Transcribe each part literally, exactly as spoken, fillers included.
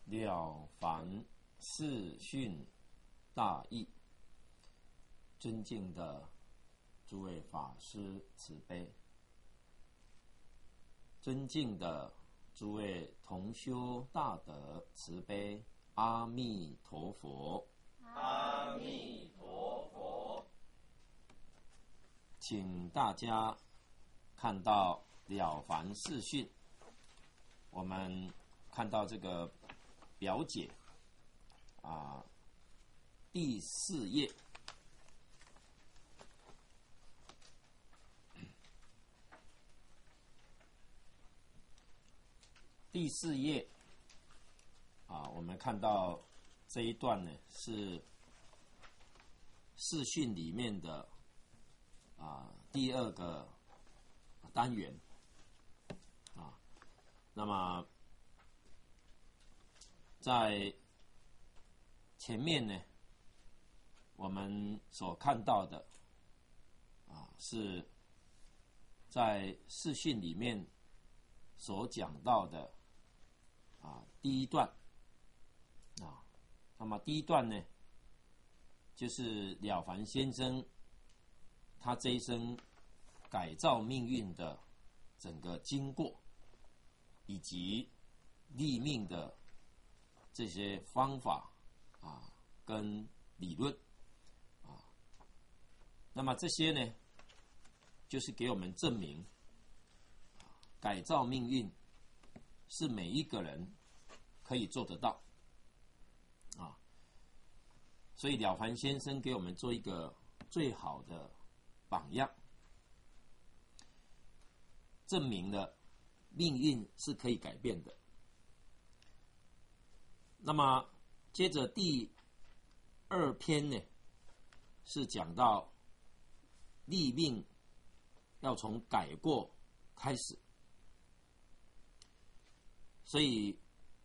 了凡四训大义，尊敬的诸位法师慈悲，尊敬的诸位同修大德慈悲，阿弥陀佛， 阿弥陀佛。 请大家看到了凡四训，我们看到这个表解啊，第四页。第四页啊，我们看到这一段呢是视讯里面的啊第二个单元啊。那么在前面呢，我们所看到的啊是在视讯里面所讲到的啊，第一段啊，那么第一段呢，就是了凡先生他这一生改造命运的整个经过，以及立命的这些方法啊跟理论啊，那么这些呢，就是给我们证明，改造命运是每一个人可以做得到啊，所以了凡先生给我们做一个最好的榜样，证明了命运是可以改变的。那么接着第二篇呢，是讲到立命要从改过开始，所以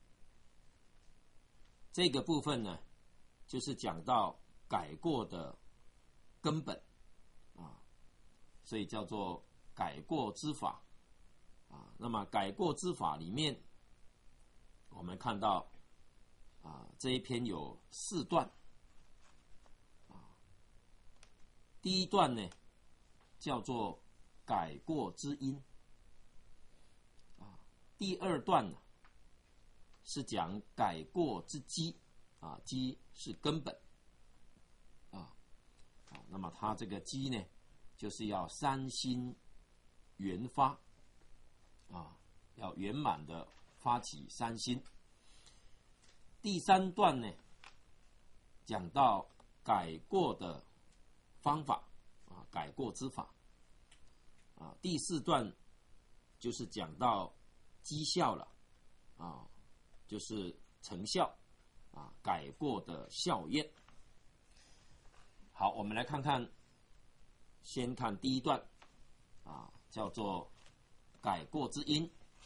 这个部分呢，就是讲到改过的根本啊，所以叫做改过之法啊。那么改过之法里面，我们看到啊，这一篇有四段啊。第一段呢，叫做改过之因啊。第二段呢，是讲改过之基啊，基是根本啊。好，那么它这个基呢，就是要三心圆发啊，要圆满的发起三心。第三段呢，讲到改过的方法啊，改过之法啊。第四段就是讲到绩效了啊，就是成效啊，改过的效验。好，我们来看看，先看第一段啊，叫做改过之因。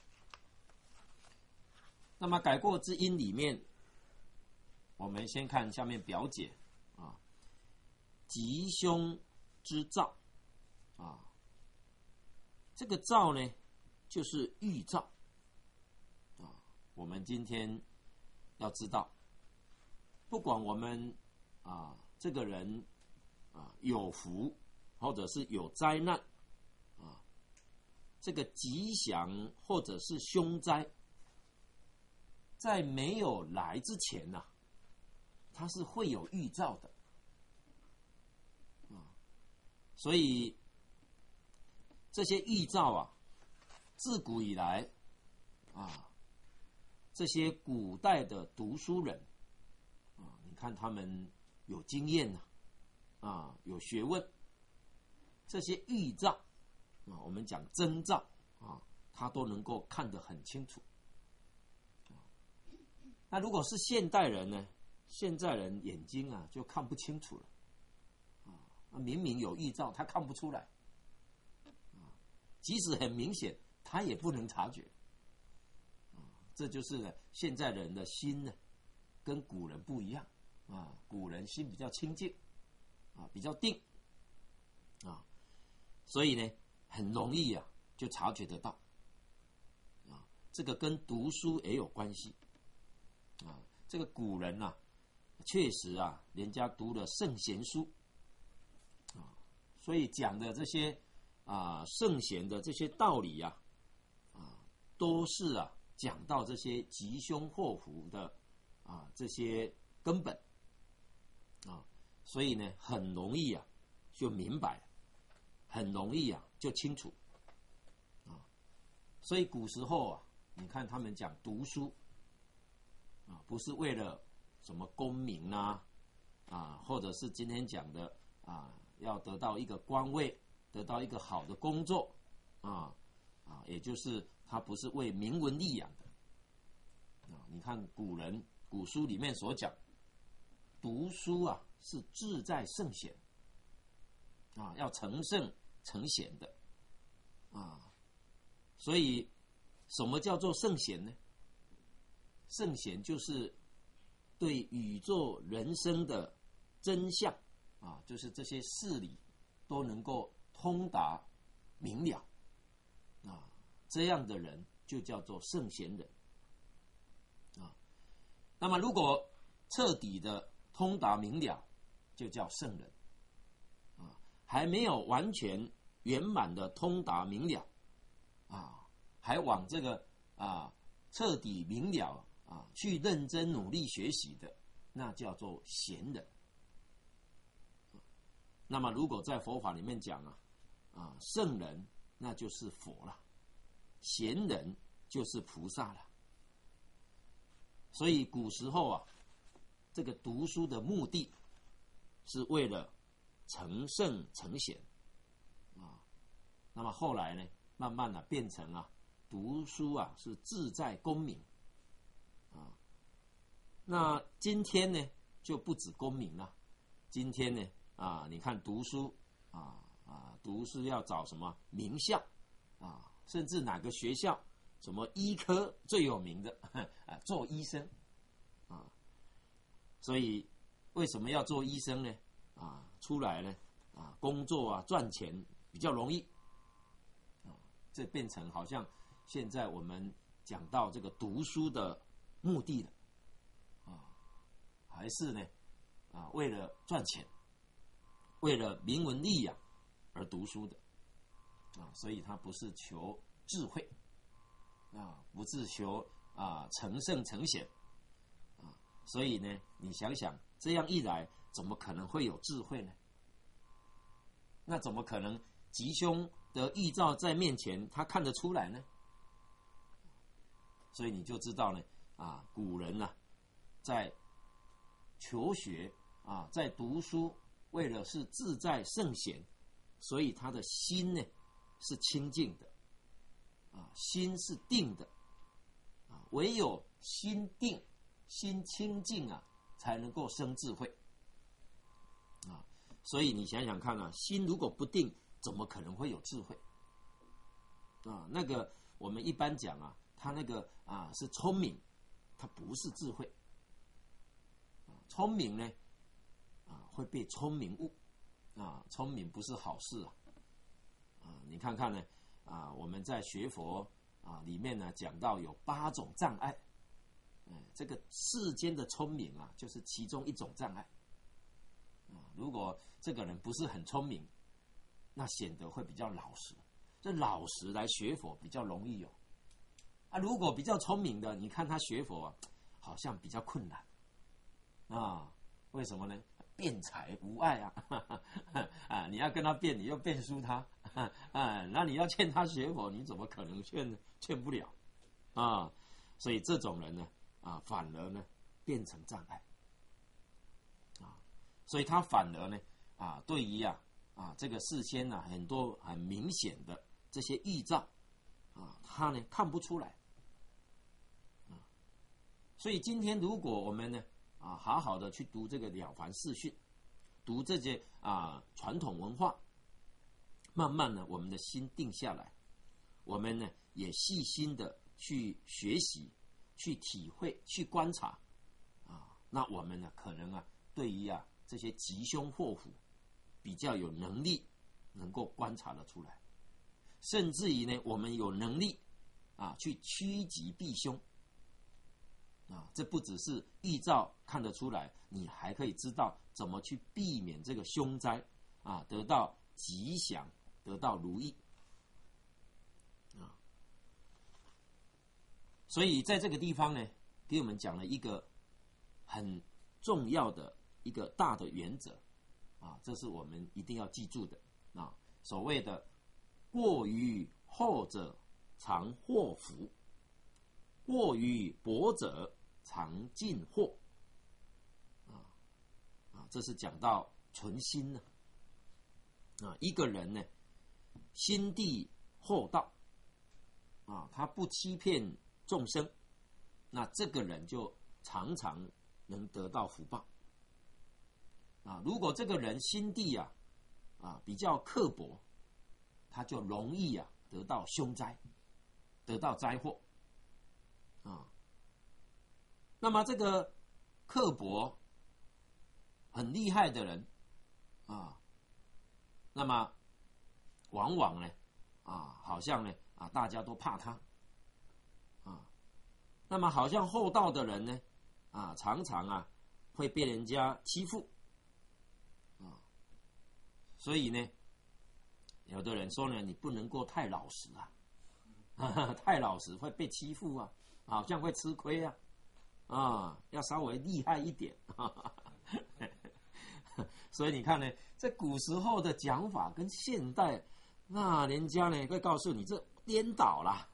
那么改过之因里面，我们先看下面表解啊，吉凶之兆啊，这个兆呢，就是预兆啊。我们今天要知道，不管我们啊这个人啊有福或者是有灾难啊，这个吉祥或者是凶灾，在没有来之前呢、啊，它是会有预兆的啊。所以这些预兆啊，自古以来啊，这些古代的读书人啊，你看他们有经验呐、啊，啊，有学问，这些预兆啊，我们讲征兆啊，他都能够看得很清楚。那如果是现代人呢？现在人眼睛啊就看不清楚了啊，明明有预兆，他看不出来啊，即使很明显，他也不能察觉啊。这就是呢，现在人的心呢，跟古人不一样啊。古人心比较清净啊，比较定啊，所以呢，很容易啊就察觉得到啊。这个跟读书也有关系啊。 这个古人啊，确实啊，人家读了圣贤书啊，所以讲的这些啊圣贤的这些道理啊，啊都是啊讲到这些吉凶祸福的啊这些根本啊，所以呢很容易啊就明白，很容易啊就清楚啊，所以古时候啊，你看他们讲读书啊，不是为了什么功名啊，啊，或者是今天讲的啊，要得到一个官位，得到一个好的工作啊啊，也就是他不是为名闻利养的啊。你看古人古书里面所讲，读书啊是志在圣贤啊，要成圣成贤的啊。所以什么叫做圣贤呢？圣贤就是对宇宙人生的真相啊，就是这些事理都能够通达明了啊，这样的人就叫做圣贤人啊。那么如果彻底的通达明了，就叫圣人啊。还没有完全圆满的通达明了啊，还往这个啊彻底明了啊，去认真努力学习的，那叫做贤人。那么如果在佛法里面讲啊，啊圣人那就是佛了，贤人就是菩萨了。所以古时候啊，这个读书的目的是为了成圣成贤啊。那么后来呢，慢慢的变成啊，读书啊是志在功名。啊，那今天呢就不止功名了，今天呢啊，你看读书啊啊，读书要找什么名校啊，甚至哪个学校什么医科最有名的啊，做医生啊，所以为什么要做医生呢？啊，出来呢啊，工作啊赚钱比较容易啊，这变成好像现在我们讲到这个读书的目的的啊，还是呢啊，为了赚钱，为了名闻利养而读书的啊，所以他不是求智慧啊，不是求啊成圣成贤啊，所以呢，你想想，这样一来，怎么可能会有智慧呢？那怎么可能吉凶的预兆在面前，他看得出来呢？所以你就知道呢。啊，古人啊，在求学啊，在读书，为了是志在圣贤，所以他的心呢是清净的，啊，心是定的，啊，唯有心定、心清净啊，才能够生智慧，啊，所以你想想看啊，心如果不定，怎么可能会有智慧？啊，那个我们一般讲啊，他那个啊是聪明。它不是智慧，聪明呢，啊会被聪明误，啊聪明不是好事啊，啊你看看呢，啊我们在学佛啊里面呢讲到有八种障碍，嗯这个世间的聪明啊就是其中一种障碍，啊如果这个人不是很聪明，那显得会比较老实，这老实来学佛比较容易有。啊，如果比较聪明的，你看他学佛啊，好像比较困难啊？为什么呢？辩才无碍啊！啊，你要跟他辩，你又辩输他啊，那你要劝他学佛，你怎么可能劝劝不了啊？所以这种人呢，啊，反而呢变成障碍啊，所以他反而呢，啊，对于啊啊这个事先呢、啊、很多很明显的这些预兆。啊，他呢看不出来，啊，所以今天如果我们呢啊好好的去读这个《了凡四训》，读这些啊传统文化，慢慢呢我们的心定下来，我们呢也细心的去学习、去体会、去观察，啊，那我们呢可能啊对于啊这些吉凶祸福比较有能力，能够观察得出来。甚至于呢，我们有能力啊去趋吉避凶啊，这不只是预兆看得出来，你还可以知道怎么去避免这个凶灾啊，得到吉祥，得到如意啊。所以在这个地方呢，给我们讲了一个很重要的一个大的原则啊，这是我们一定要记住的啊。所谓的过于厚者常祸福，过于薄者常尽祸啊啊，这是讲到存心呢啊，一个人呢心地厚道啊，他不欺骗众生，那这个人就常常能得到福报啊。如果这个人心地啊啊比较刻薄，他就容易啊得到凶灾，得到灾祸啊。那么这个刻薄很厉害的人啊，那么往往呢啊，好像呢啊大家都怕他啊。那么好像厚道的人呢啊，常常啊会被人家欺负啊。所以呢，有的人说呢，你不能够太老实啊，太老实会被欺负啊，好像会吃亏啊，啊，要稍微厉害一点。所以你看呢，在古时候的讲法跟现代，那人家呢会告诉你这颠倒啦。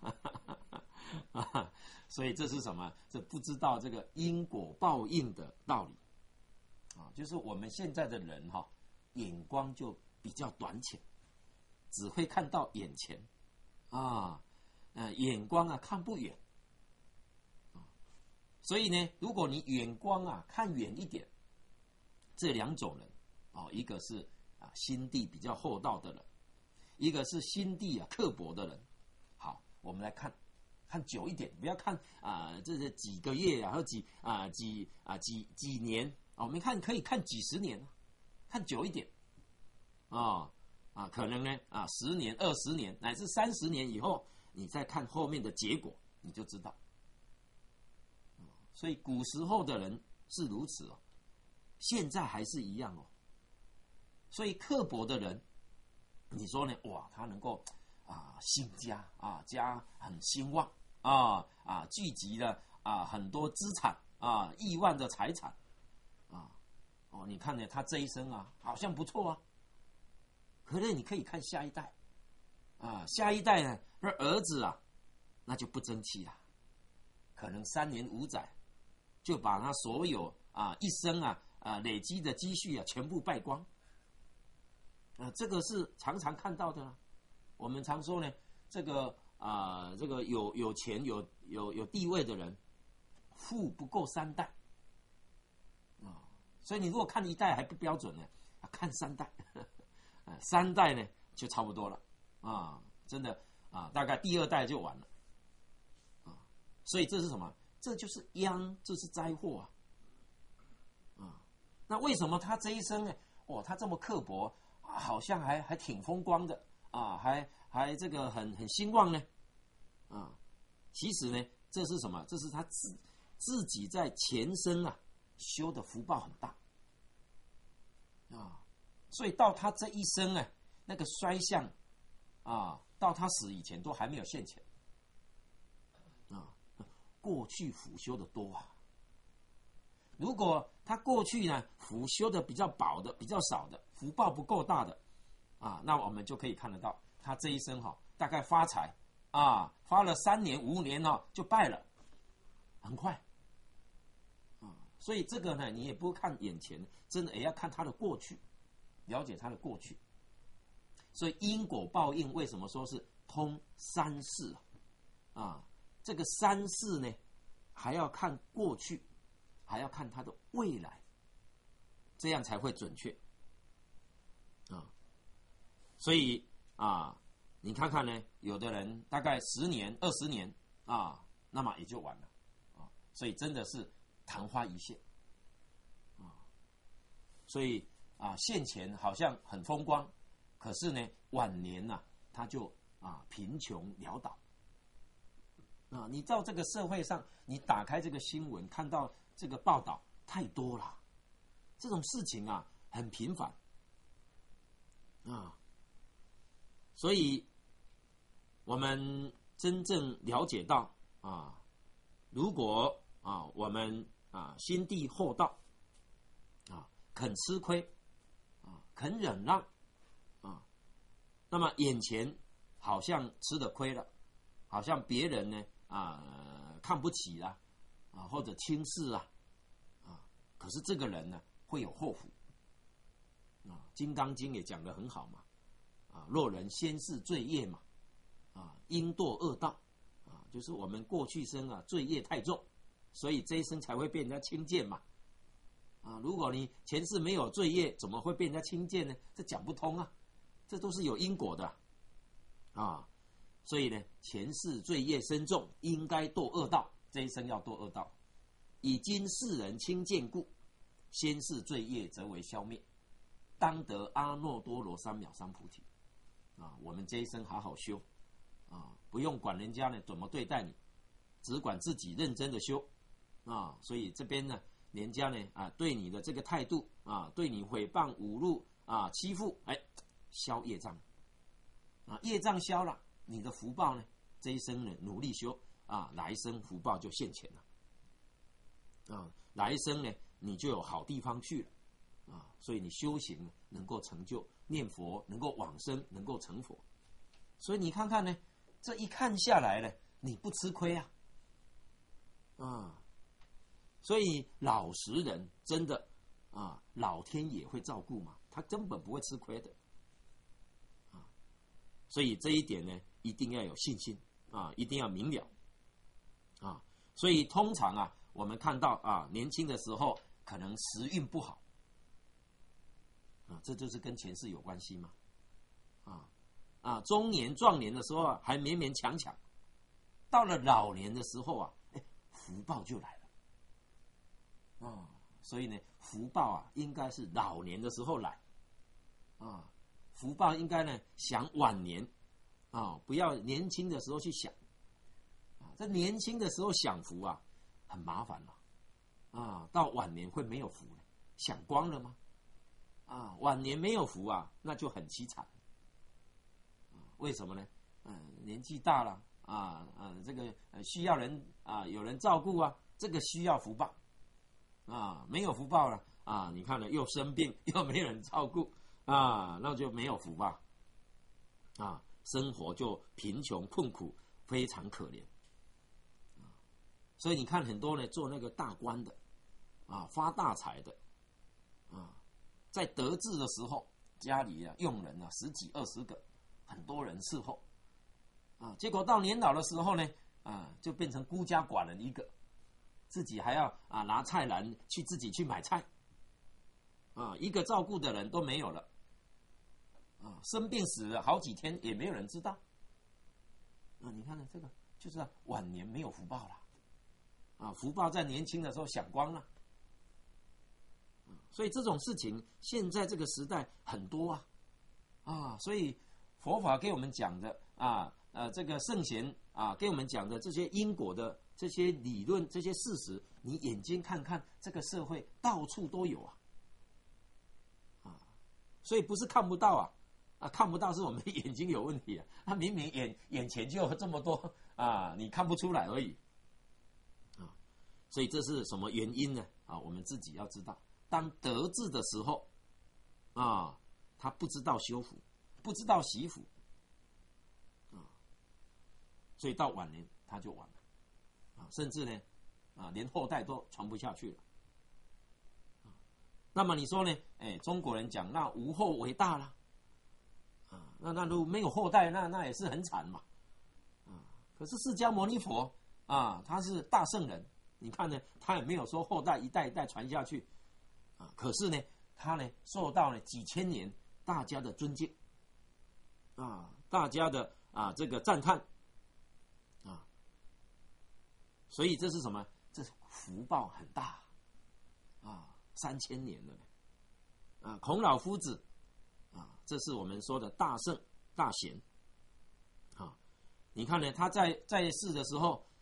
所以这是什么？这不知道这个因果报应的道理啊，就是我们现在的人哈、哦，眼光就比较短浅。只会看到眼前，啊，呃，眼光啊看不远，啊，所以呢，如果你眼光啊看远一点，这两种人，哦，一个是啊心地比较厚道的人，一个是心地啊刻薄的人。好，我们来看，看久一点，不要看啊、呃，这是几个月啊，或几啊几啊几几年啊，我们看可以看几十年，看久一点，啊、哦。啊，可能呢，啊，十年、二十年，乃至三十年以后，你再看后面的结果，你就知道。所以古时候的人是如此哦，现在还是一样哦。所以刻薄的人，你说呢？哇，他能够啊兴家啊，家很兴旺啊啊，聚集了啊很多资产啊，亿万的财产啊，哦，你看呢，他这一生啊，好像不错啊。可能你可以看下一代，啊，下一代呢，那儿子啊，那就不争气了，可能三年五载，就把他所有啊一生啊啊累积的积蓄啊全部败光，啊，这个是常常看到的啦。我们常说呢，这个啊这个有有钱有有有地位的人，富不够三代，啊，所以你如果看一代还不标准呢，啊，看三代。三代呢就差不多了啊，真的啊，大概第二代就完了啊，所以这是什么？这就是殃，这是灾祸啊啊！那为什么他这一生呢？哦，他这么刻薄，啊、好像还还挺风光的啊，还还这个很很兴旺呢啊！其实呢，这是什么？这是他自自己在前生啊修的福报很大啊。所以到他这一生啊，那个衰相啊，到他死以前都还没有现前啊。过去福修的多啊，如果他过去呢福修的比较薄的、比较少的，福报不够大的啊，那我们就可以看得到他这一生哈、哦，大概发财啊，发了三年五年哦就败了，很快啊。所以这个呢，你也不看眼前，真的也要看他的过去。了解他的过去，所以因果报应为什么说是通三世啊？这个三世呢，还要看过去，还要看他的未来，这样才会准确啊。所以啊，你看看呢，有的人大概十年、二十年啊，那么也就完了啊。所以真的是昙花一现啊。所以。啊，现前好像很风光，可是呢，晚年呐、啊，他就啊贫穷潦倒， 啊，你到这个社会上，你打开这个新闻，看到这个报道太多了，这种事情啊很频繁啊，所以我们真正了解到啊，如果啊我们啊心地厚道啊，肯吃亏啊，肯忍让啊，那么眼前好像吃了亏了，好像别人呢啊、呃、看不起啦啊，或者轻视啊啊，可是这个人呢会有后福啊，《金刚经》也讲得很好嘛啊，若人先世罪业嘛啊，应堕恶道啊，就是我们过去生啊罪业太重，所以这一生才会被人家轻贱嘛啊，如果你前世没有罪业，怎么会被人家轻贱呢？这讲不通啊，这都是有因果的啊。所以呢，前世罪业深重，应该堕恶道，这一生要堕恶道。以今世人轻贱故，先世罪业则为消灭，当得阿耨多罗三藐三菩提。啊，我们这一生好好修啊，不用管人家呢怎么对待你，只管自己认真的修啊。所以这边呢，人家呢啊对你的这个态度啊，对你诽谤、侮辱啊、欺负，哎，消业障啊，业障消了。你的福报呢？这一生呢努力修啊，来生福报就现前了啊，来生呢你就有好地方去了啊，所以你修行能够成就，念佛能够往生，能够成佛。所以你看看呢，这一看下来呢，你不吃亏啊啊，所以老实人真的啊，老天也会照顾嘛，他根本不会吃亏的啊，所以这一点呢。一定要有信心啊，一定要明了啊。所以通常啊，我们看到啊，年轻的时候可能时运不好啊，这就是跟前世有关系嘛啊啊，中年壮年的时候啊，还勉勉强强，到了老年的时候啊，哎，福报就来了啊。所以呢，福报啊，应该是老年的时候来啊，福报应该呢享晚年。啊，不要年轻的时候去想，啊，这年轻的时候享福啊，很麻烦了，啊，到晚年会没有福了，享光了吗？啊，晚年没有福啊，那就很凄惨。啊，为什么呢？嗯、呃，年纪大了啊，啊，这个需要人啊，有人照顾啊，这个需要福报，啊，没有福报了啊，你看了又生病又没有人照顾啊，那就没有福报，啊。生活就贫穷困苦，非常可怜啊！所以你看很多呢做那个大官的啊，发大财的啊，在得志的时候，家里啊佣人啊十几二十个，很多人伺候啊，结果到年老的时候呢啊，就变成孤家寡人一个，自己还要啊拿菜篮去自己去买菜啊，一个照顾的人都没有了。啊，生病死了好几天也没有人知道。啊，你看呢，这个就是啊，晚年没有福报了，啊，福报在年轻的时候享光了。啊，所以这种事情现在这个时代很多啊，啊，所以佛法给我们讲的啊，呃，这个圣贤啊给我们讲的这些因果的这些理论、这些事实，你眼睛看看，这个社会到处都有啊，啊，所以不是看不到啊。啊，看不到是我们眼睛有问题啊！他明明眼眼前就有这么多啊，你看不出来而已啊。所以这是什么原因呢？啊，我们自己要知道。当得志的时候啊，他不知道修福，不知道惜福啊，所以到晚年他就完了啊，甚至呢啊，连后代都传不下去了啊。那么你说呢？哎，中国人讲那无后为大啦。啊，那那如果没有后代，那那也是很惨嘛，啊！可是释迦牟尼佛啊，他是大圣人，你看呢，他也没有说后代一代一代传下去，啊，可是呢，他呢受到了几千年大家的尊敬，啊，大家的啊这个赞叹，啊，所以这是什么？这福报很大，啊，三千年了，啊，孔老夫子。啊，这是我们说的大圣大贤，啊，你看呢，他在在世的时候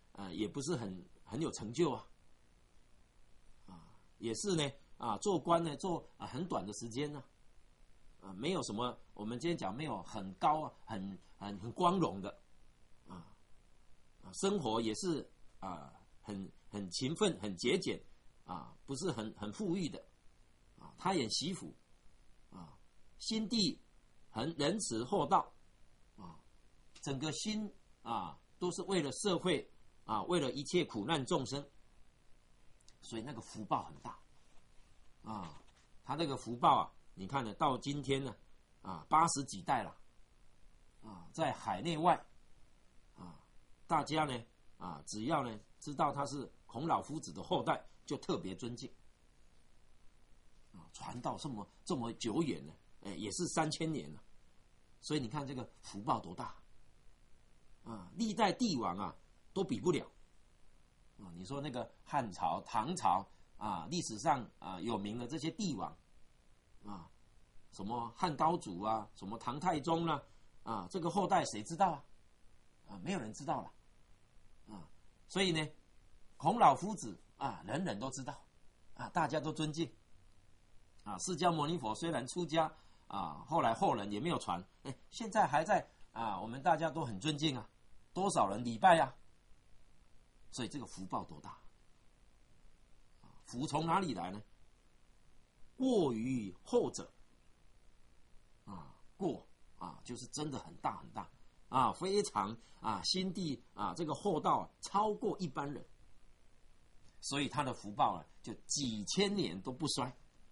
呃，也不是很很有成就啊，啊，也是呢，啊，做官呢做啊很短的时间呢、啊，啊，没有什么，我们今天讲没有很高啊，很很很光荣的，啊，啊，生活也是啊很很勤奋、很节俭，啊，不是很很富裕的，啊，他也惜福，啊，心地很仁慈厚道，啊，整个心啊都是为了社会啊，为了一切苦难众生，所以那个福报很大，啊，他那个福报啊，你看呢，到今天呢，啊，八十几代了，啊，在海内外，啊，大家呢，啊，只要呢知道他是孔老夫子的后代，就特别尊敬，啊，传到这么这么久远呢，哎，也是三千年了，所以你看这个福报多大，啊，历代帝王啊都比不了，啊，你说那个汉朝、唐朝啊，历史上啊有名的这些帝王，啊，什么汉高祖啊，什么唐太宗啦、啊，啊，这个后代谁知道啊？啊，没有人知道了，啊，所以呢，孔老夫子啊，人人都知道，啊，大家都尊敬，啊，释迦牟尼佛虽然出家啊，后来后人也没有传，哎，现在还在啊，我们大家都很尊敬啊，多少人礼拜啊，所以这个福报多大？福从哪里来呢？过于后者，啊，过啊，就是真的很大很大啊，非常啊，心地啊，这个厚道啊，超过一般人，所以他的福报啊，就几千年都不衰。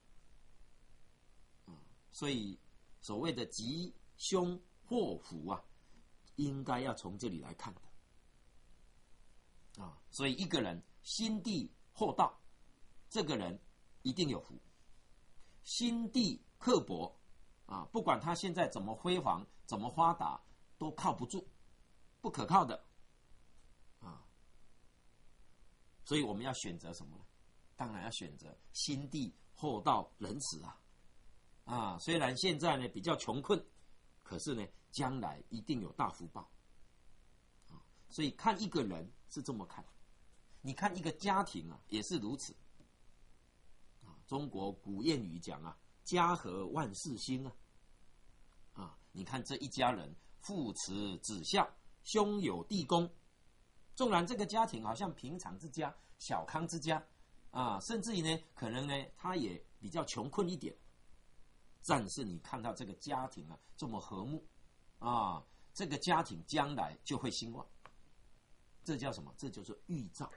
啊，所以所谓的吉凶祸福啊，应该要从这里来看的。啊，所以一个人心地厚道，这个人一定有福；心地刻薄啊，不管他现在怎么辉煌、怎么发达，都靠不住，不可靠的啊。所以我们要选择什么呢？当然要选择心地厚道、仁慈啊！啊，虽然现在呢比较穷困，可是呢将来一定有大福报啊。所以看一个人是这么看，你看一个家庭啊，也是如此。啊，中国古谚语讲啊，家和万事兴啊。啊，你看这一家人父慈子孝，兄友弟恭。纵然这个家庭好像平常之家、小康之家啊，甚至于呢，可能呢他也比较穷困一点，但是你看到这个家庭啊这么和睦啊，这个家庭将来就会兴旺。这叫什么？这就是预兆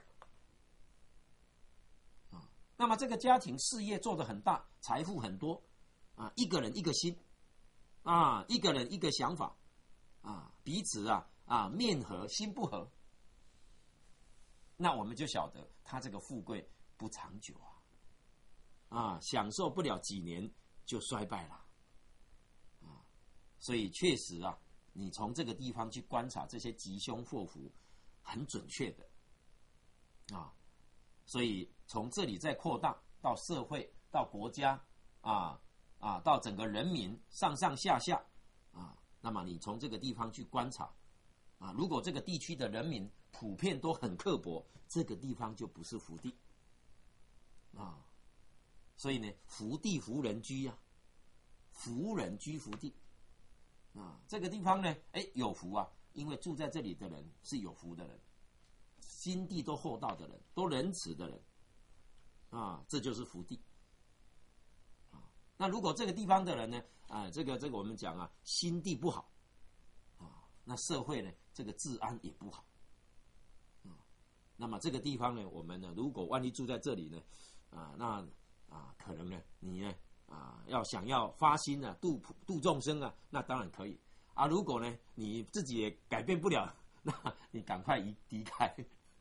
啊。那么这个家庭事业做得很大，财富很多啊，一个人一个心啊，一个人一个想法啊，彼此啊啊面和心不和，那我们就晓得他这个富贵不长久啊，啊，享受不了几年就衰败了啊。所以确实啊，你从这个地方去观察这些吉凶祸福，很准确的啊。所以从这里再扩大到社会、到国家啊啊，到整个人民上上下下啊，那么你从这个地方去观察啊，如果这个地区的人民普遍都很刻薄，这个地方就不是福地啊。所以呢，福地福人居啊，福人居福地啊。这个地方呢，哎，有福啊，因为住在这里的人是有福的人，心地都厚道的人，都仁慈的人啊，这就是福地啊。那如果这个地方的人呢，啊，这个这个我们讲啊，心地不好啊，那社会呢，这个治安也不好啊。那么这个地方呢，我们呢，如果万一住在这里呢，啊，那啊，可能呢，你呢，啊，要想要发心啊，度度众生啊，那当然可以啊。如果呢，你自己也改变不了，那你赶快移离开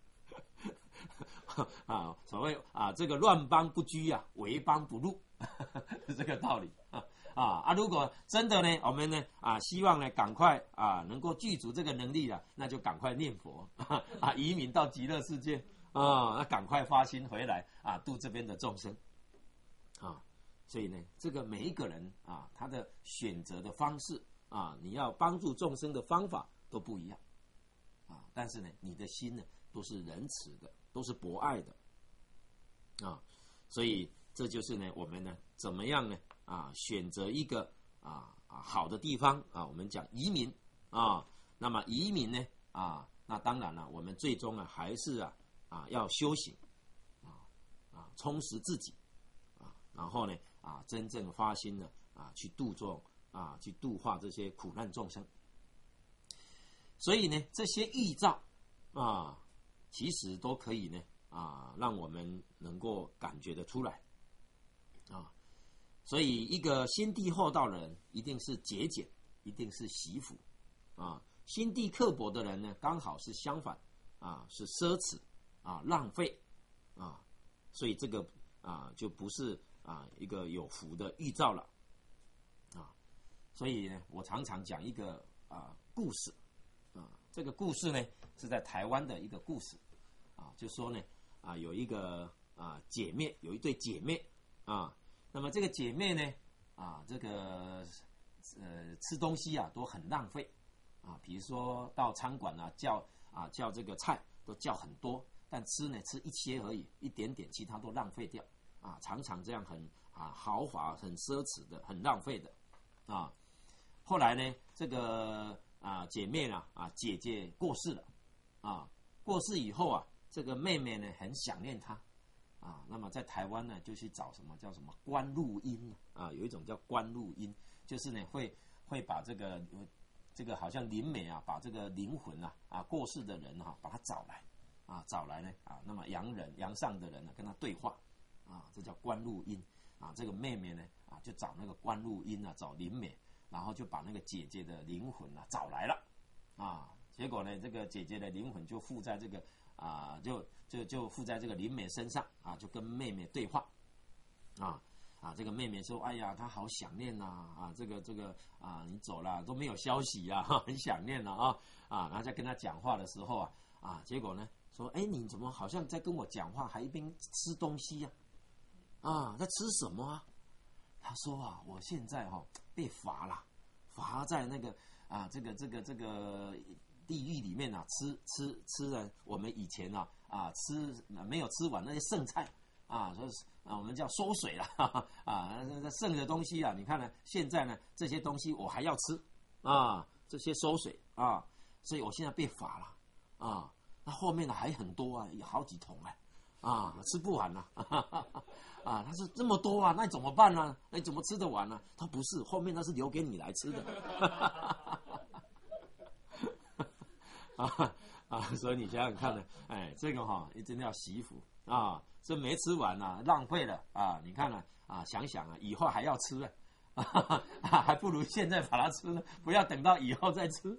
啊。所谓啊，这个乱邦不居啊，为邦不入，是这个道理啊。啊，如果真的呢，我们呢啊，希望呢赶快啊能够具足这个能力啊，那就赶快念佛啊，移民到极乐世界啊，那赶快发心回来啊，度这边的众生啊。所以呢，这个每一个人啊，他的选择的方式啊，你要帮助众生的方法都不一样啊。但是呢，你的心呢， 都是仁慈的，都是博爱的啊。所以这就是呢，我们呢怎么样呢啊，选择一个啊啊好的地方啊，我们讲移民啊，那么移民呢啊，那当然了，我们最终啊还是啊啊要修行啊啊充实自己啊，然后呢啊真正发心呢啊去度众啊去度化这些苦难众生。所以呢，这些预兆啊，其实都可以呢啊，让我们能够感觉得出来啊。所以，一个心地厚道的人，一定是节俭，一定是惜福啊。心地刻薄的人呢，刚好是相反啊，是奢侈啊，浪费啊。所以这个啊，就不是啊一个有福的预兆了啊。所以呢，我常常讲一个啊故事。啊，这个故事呢是在台湾的一个故事，啊，就说呢，啊，有一个啊姐妹，有一对姐妹啊，那么这个姐妹呢，啊，这个呃吃东西啊都很浪费啊，比如说到餐馆啊叫啊叫这个菜都叫很多，但吃呢吃一些而已，一点点，其他都浪费掉啊，常常这样很啊豪华、很奢侈的、很浪费的啊。后来呢，这个啊，姐妹呢，啊，姐姐过世了，啊，过世以后啊，这个妹妹呢很想念她，啊，那么在台湾呢就去找什么叫什么观录音啊，有一种叫观录音，就是呢会会把这个这个好像灵媒啊，把这个灵魂啊啊过世的人哈、啊，把他找来，啊找来呢啊，那么阳人阳上的人呢跟他对话，啊，这叫观录音啊，这个妹妹呢啊就找那个观录音啊，找灵媒。然后就把那个姐姐的灵魂啊找来了，啊，结果呢，这个姐姐的灵魂就附在这个啊，就就就附在这个灵媒身上啊，就跟妹妹对话，啊啊，这个妹妹说，哎呀，她好想念呐，啊，这个这个啊，你走了都没有消息啊，很想念了啊啊，然后在跟她讲话的时候啊啊，结果呢说，哎，你怎么好像在跟我讲话，还一边吃东西呀？啊，啊，在吃什么啊？他说啊，我现在哈、哦、被罚了，罚在那个啊这个这个这个地狱里面啊，吃吃吃了我们以前啊啊吃没有吃完那些剩菜啊，说啊我们叫馊水了哈哈啊，那剩的东西啊，你看呢，现在呢这些东西我还要吃啊，这些馊水啊，所以我现在被罚了啊，那后面呢还很多啊，有好几桶哎。啊，吃不完了、啊，啊，他说这么多啊，那你怎么办呢？那你怎么吃得完呢？他不是，后面那是留给你来吃的，啊啊，所以你想想看呢，哎，这个哈、哦，真的要惜福啊，这没吃完啊，浪费了啊，你看呢啊，想想啊，以后还要吃啊，啊还不如现在把它吃了，不要等到以后再吃。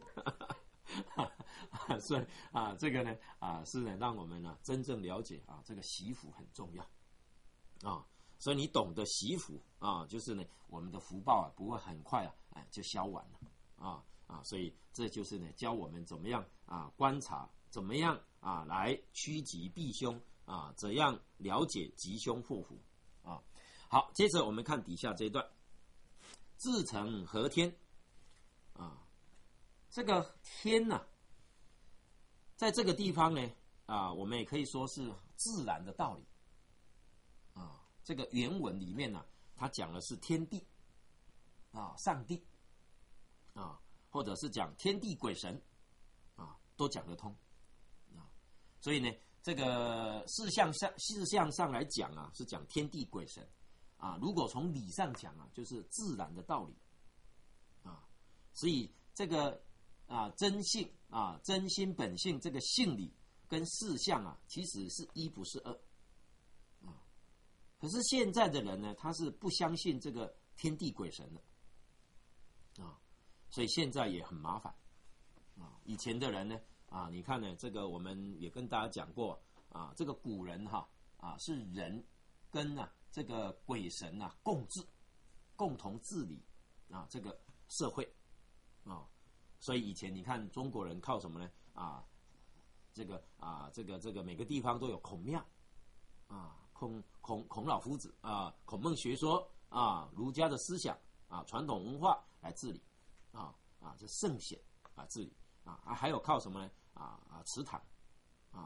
所以啊，这个呢啊是呢，让我们呢真正了解啊，这个惜福很重要啊。所以你懂得惜福啊，就是呢，我们的福报啊不会很快啊，哎就消完了啊啊。所以这就是呢，教我们怎么样啊观察，怎么样啊来趋吉避凶啊，怎样了解吉凶祸福啊。好，接着我们看底下这一段，自成和天啊。这个天呢、啊，在这个地方呢，啊，我们也可以说是自然的道理，啊，这个原文里面呢、啊，它讲的是天地，啊，上帝，啊，或者是讲天地鬼神，啊，都讲得通，啊，所以呢，这个事项上事项上来讲啊，是讲天地鬼神，啊，如果从理上讲啊，就是自然的道理，啊，所以这个。啊，真性啊，真心本性这个性理跟事项啊，其实是一不是二啊。可是现在的人呢，他是不相信这个天地鬼神的啊，所以现在也很麻烦啊。以前的人呢啊，你看呢，这个我们也跟大家讲过啊，这个古人哈 啊, 啊是人跟啊这个鬼神啊共治，共同治理啊这个社会啊。所以以前你看中国人靠什么呢？啊，这个啊，这个这个每个地方都有孔庙，啊，孔孔孔老夫子啊，孔孟学说啊，儒家的思想啊，传统文化来治理，啊啊，这圣贤啊治理啊，还有靠什么呢？啊啊，祠堂啊，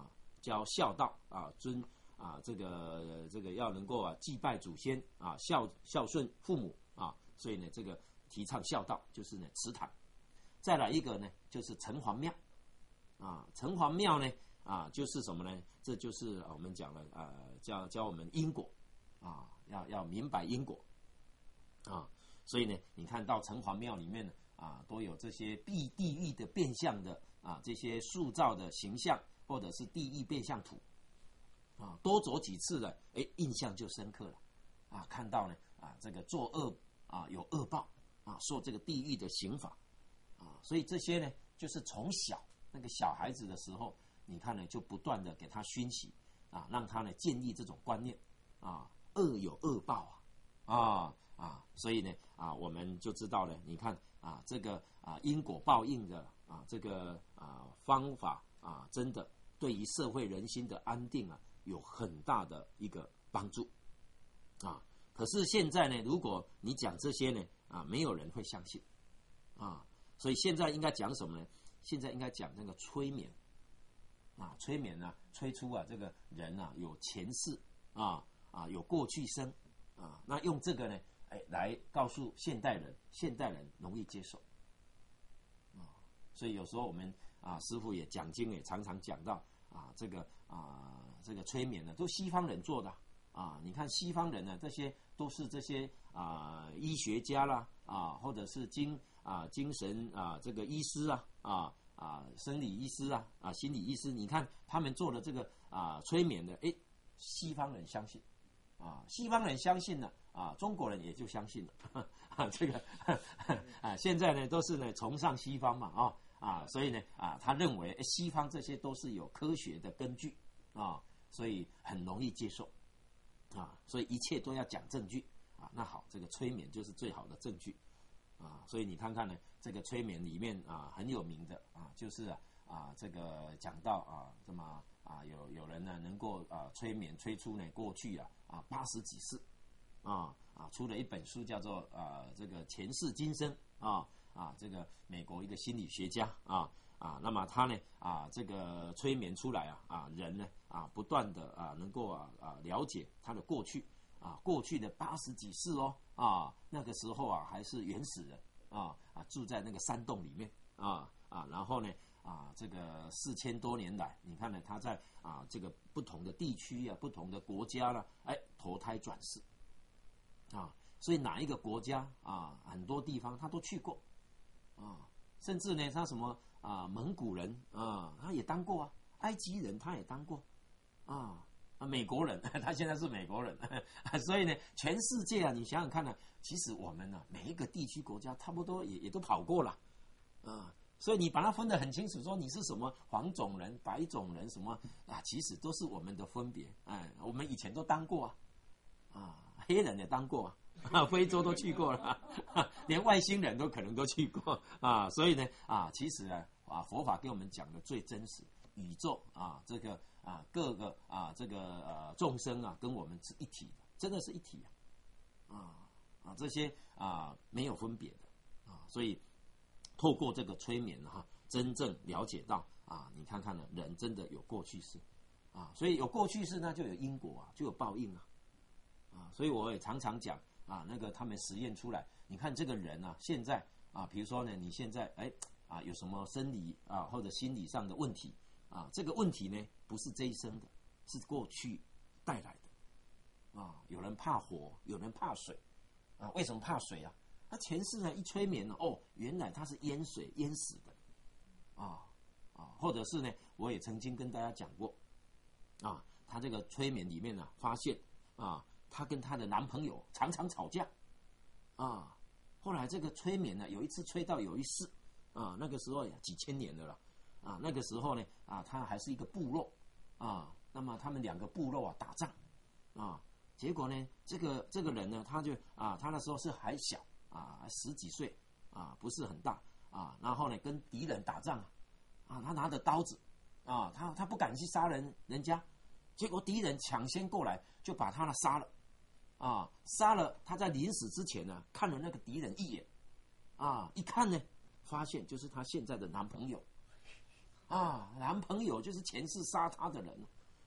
教孝道啊，尊啊这个这个要能够啊祭拜祖先啊，孝孝顺父母啊，所以呢这个提倡孝道就是呢祠堂。再来一个呢就是城隍庙啊，城隍庙呢啊就是什么呢？这就是我们讲了啊，教教我们因果啊，要要明白因果啊，所以呢你看到城隍庙里面呢啊都有这些避地狱的变相的啊这些塑造的形象，或者是地狱变相图啊，多走几次了，哎，印象就深刻了啊，看到呢啊这个作恶啊有恶报啊，受这个地狱的刑罚啊，所以这些呢就是从小那个小孩子的时候，你看呢就不断的给他熏习啊，让他呢建立这种观念啊，恶有恶报啊啊啊，所以呢啊我们就知道了，你看啊这个啊因果报应的啊这个啊方法啊，真的对于社会人心的安定啊有很大的一个帮助啊。可是现在呢，如果你讲这些呢啊，没有人会相信啊，所以现在应该讲什么呢？现在应该讲那个催眠啊，催眠啊，催出啊这个人啊有前世啊啊有过去生啊，那用这个呢，哎来告诉现代人，现代人容易接受啊，所以有时候我们啊师父也讲经也常常讲到啊这个啊这个催眠呢，都西方人做的啊，你看西方人呢，这些都是这些啊医学家啦啊，或者是精啊精神啊这个医师啊啊。啊，生理医师啊，啊，心理医师，你看他们做的这个啊催眠的，哎，西方人相信，啊，西方人相信了，啊，中国人也就相信了，啊，这个啊，现在呢都是呢崇尚西方嘛，啊啊，所以呢啊，他认为西方这些都是有科学的根据啊，所以很容易接受，啊，所以一切都要讲证据啊。那好，这个催眠就是最好的证据。啊，所以你看看呢，这个催眠里面啊很有名的啊，就是啊啊这个讲到啊，这么啊有有人呢能够啊催眠催出呢过去啊啊八十几世啊啊出了一本书叫做啊这个前世今生啊啊这个美国一个心理学家啊啊，那么他呢啊这个催眠出来啊啊人呢啊不断的啊能够啊啊了解他的过去。啊，过去的八十几世哦，啊，那个时候啊还是原始人啊啊，住在那个山洞里面啊啊，然后呢啊，这个四千多年来，你看呢，他在啊这个不同的地区啊、不同的国家了，哎，投胎转世啊，所以哪一个国家啊，很多地方他都去过啊，甚至呢，他什么啊蒙古人啊，他也当过啊，埃及人他也当过啊。啊，美国人，他现在是美国人，所以呢，全世界啊，你想想看呢、啊，其实我们呢、啊，每一个地区国家差不多也也都跑过了，啊，所以你把它分得很清楚，说你是什么黄种人、白种人什么啊，其实都是我们的分别，哎，我们以前都当过啊，啊，黑人也当过啊，非洲都去过了，连外星人都可能都去过啊，所以呢，啊，其实啊，啊，佛法给我们讲的最真实，宇宙啊，这个。啊，各个啊，这个呃众生啊，跟我们是一体的，真的是一体啊，啊啊这些啊没有分别的啊，所以透过这个催眠哈、啊，真正了解到啊，你看看呢，人真的有过去式啊，所以有过去式呢，就有因果啊，就有报应啊，啊，所以我也常常讲啊，那个他们实验出来，你看这个人啊，现在啊，比如说呢，你现在哎啊有什么生理啊或者心理上的问题。啊，这个问题呢，不是这一生的，是过去带来的。啊，有人怕火，有人怕水，啊，为什么怕水啊？他前世呢一催眠呢，哦，原来他是淹水淹死的，啊啊，或者是呢，我也曾经跟大家讲过，啊，他这个催眠里面呢，发现啊，他跟他的男朋友常常吵架，啊，后来这个催眠呢，有一次催到有一世，啊，那个时候几千年的了。啊，那个时候呢，啊，他还是一个部落，啊，那么他们两个部落啊打仗，啊，结果呢，这个这个人呢，他就啊，他那时候是还小啊，十几岁啊，不是很大啊，然后呢，跟敌人打仗啊，啊，他拿着刀子啊，他他不敢去杀人人家，结果敌人抢先过来就把他呢杀了，啊，杀了他在临死之前呢，看了那个敌人一眼，啊，一看呢，发现就是他现在的男朋友。啊，男朋友就是前世杀他的人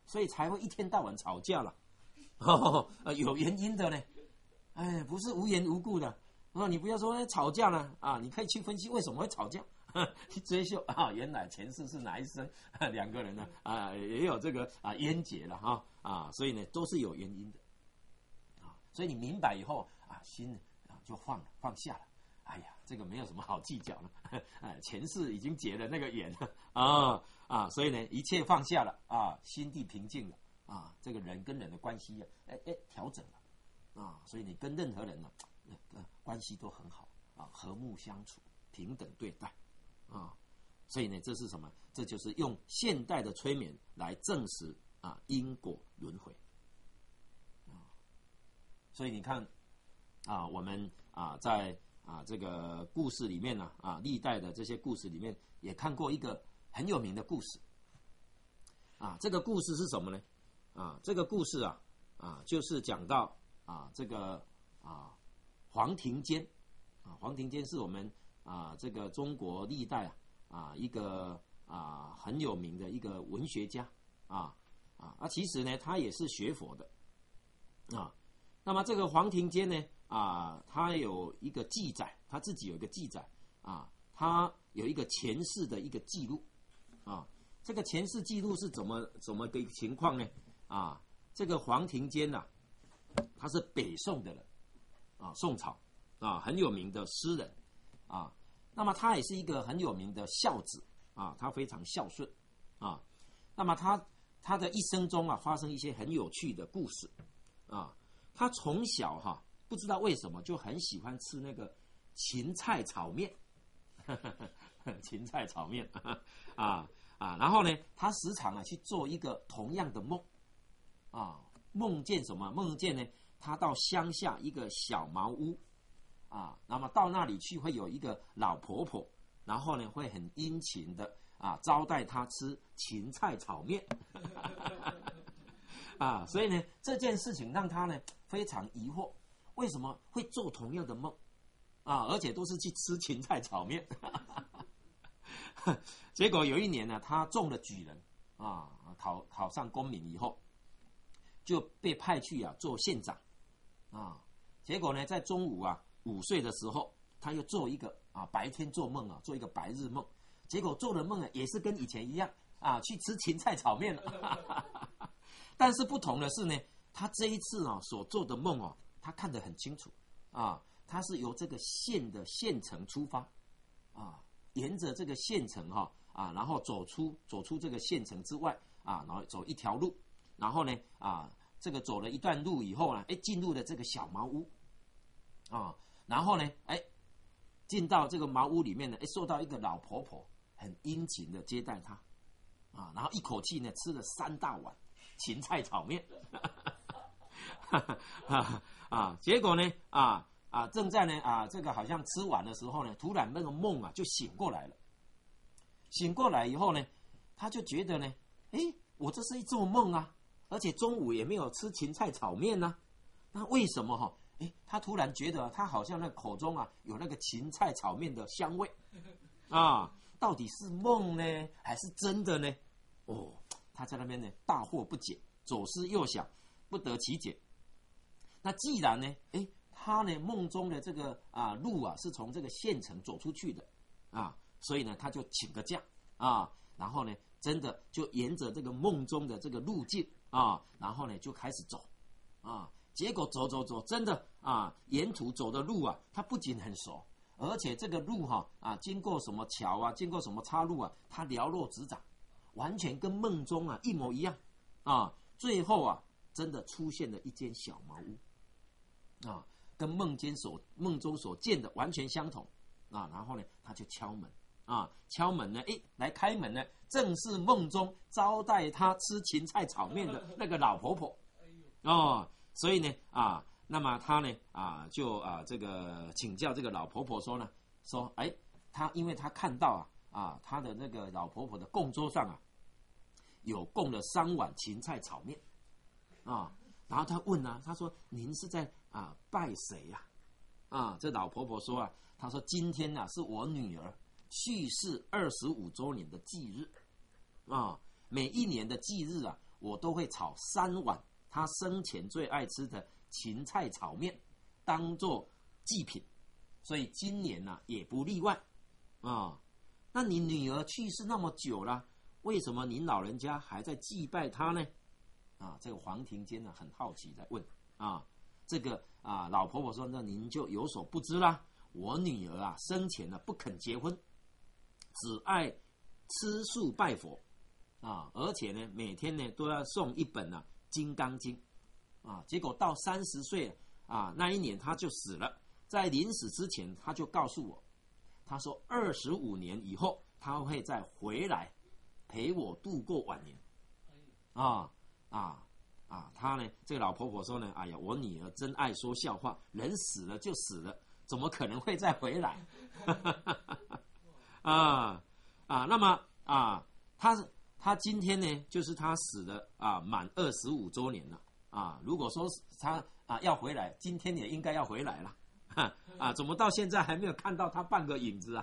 所以才会一天到晚吵架了。哦，有原因的呢，哎，不是无缘无故的。啊，你不要说吵架了啊，你可以去分析为什么会吵架，去追究啊，原来前世是哪一生，两个人呢啊也有这个啊冤结了哈啊，所以呢都是有原因的啊，所以你明白以后啊，心啊就放了放下了。哎呀，这个没有什么好计较了，哎，前世已经结了那个缘了啊啊，所以呢一切放下了啊，心地平静了啊，这个人跟人的关系啊，哎哎调整了啊，所以你跟任何人呢、啊，关系都很好啊，和睦相处，平等对待啊，所以呢这是什么？这就是用现代的催眠来证实啊因果轮回啊，所以你看啊，我们啊在啊，这个故事里面呢，啊，历代的这些故事里面也看过一个很有名的故事，啊，这个故事是什么呢？啊，这个故事啊，啊，就是讲到啊，这个啊，黄庭坚，啊，黄庭坚是我们啊，这个中国历代啊，啊，一个啊很有名的一个文学家，啊啊，啊，其实呢，他也是学佛的，啊，那么这个黄庭坚呢？啊，他有一个记载，他自己有一个记载啊，他有一个前世的一个记录啊。这个前世记录是怎么怎么个情况呢？啊，这个黄庭坚呐、啊，他是北宋的人啊，宋朝啊很有名的诗人啊。那么他也是一个很有名的孝子啊，他非常孝顺啊。那么他他的一生中啊，发生一些很有趣的故事啊。他从小哈、啊。不知道为什么就很喜欢吃那个芹菜炒面，芹菜炒面啊啊，然后呢，他时常啊去做一个同样的梦啊，梦见什么？梦见呢，他到乡下一个小茅屋啊，那么到那里去会有一个老婆婆，然后呢会很殷勤的啊招待他吃芹菜炒面啊，所以呢这件事情让他呢非常疑惑。为什么会做同样的梦啊？而且都是去吃芹菜炒面。结果有一年呢，他中了举人啊，考考上功名以后，就被派去啊做县长啊。结果呢，在中午啊午睡的时候，他又做一个啊白天做梦啊，做一个白日梦。结果做的梦啊也是跟以前一样啊，去吃芹菜炒面了。但是不同的是呢，他这一次啊所做的梦哦。他看得很清楚啊，他是由这个县的县城出发啊，沿着这个县城哈 啊, 啊，然后走出走出这个县城之外啊，然后走一条路，然后呢啊，这个走了一段路以后呢，哎，进入了这个小茅屋啊，然后呢，哎，进到这个茅屋里面呢，哎，受到一个老婆婆很殷勤的接待他啊，然后一口气呢吃了三大碗芹菜炒面。啊啊！结果呢，啊啊，正在呢啊，这个好像吃完的时候呢，突然那个梦啊就醒过来了。醒过来以后呢，他就觉得呢，哎，我这是一做梦啊，而且中午也没有吃芹菜炒面呢、啊，那为什么哈？哎，他突然觉得他好像那口中啊有那个芹菜炒面的香味啊，到底是梦呢，还是真的呢？哦，他在那边呢大惑不解，左思右想，不得其解。那既然呢，哎，他呢梦中的这个啊路啊是从这个县城走出去的啊，所以呢他就请个假啊，然后呢真的就沿着这个梦中的这个路径啊，然后呢就开始走啊，结果走走走，真的啊沿途走的路啊，他不仅很熟，而且这个路哈 啊, 啊经过什么桥啊，经过什么岔路啊，他了若指掌，完全跟梦中啊一模一样啊，最后啊真的出现了一间小茅屋。啊，跟梦间所梦中所见的完全相同啊，然后呢，他就敲门啊，敲门呢，诶，来开门呢，正是梦中招待他吃芹菜炒面的那个老婆婆哦，所以呢啊，那么他呢啊就啊这个请教这个老婆婆说呢，说哎，他因为他看到啊啊他的那个老婆婆的供桌上啊有供了三碗芹菜炒面啊。然后他问啊，他说：“您是在啊拜谁呀、啊？”啊，这老婆婆说啊，她说：“今天啊是我女儿去世二十五周年的忌日，啊，每一年的忌日啊， 我都会炒三碗他生前最爱吃的芹菜炒面，当做祭品，所以今年呢、啊、也不例外啊。那你女儿去世那么久了，为什么您老人家还在祭拜她呢？啊，这个黄庭坚呢很好奇来问啊，这个啊老婆婆说，那您就有所不知啦，我女儿啊生前呢不肯结婚，只爱吃素拜佛啊，而且呢每天呢都要诵一本啊《金刚经》啊，结果到三十岁啊那一年她就死了，在临死之前她就告诉我，她说二十五年以后她会再回来陪我度过晚年啊。啊啊，他呢，这个老婆婆说呢，哎呀，我女儿真爱说笑话，人死了就死了，怎么可能会再回来？啊啊，那么啊，他他今天呢，就是他死的啊，满二十五周年了啊。如果说他啊要回来，今天也应该要回来了啊，怎么到现在还没有看到他半个影子啊？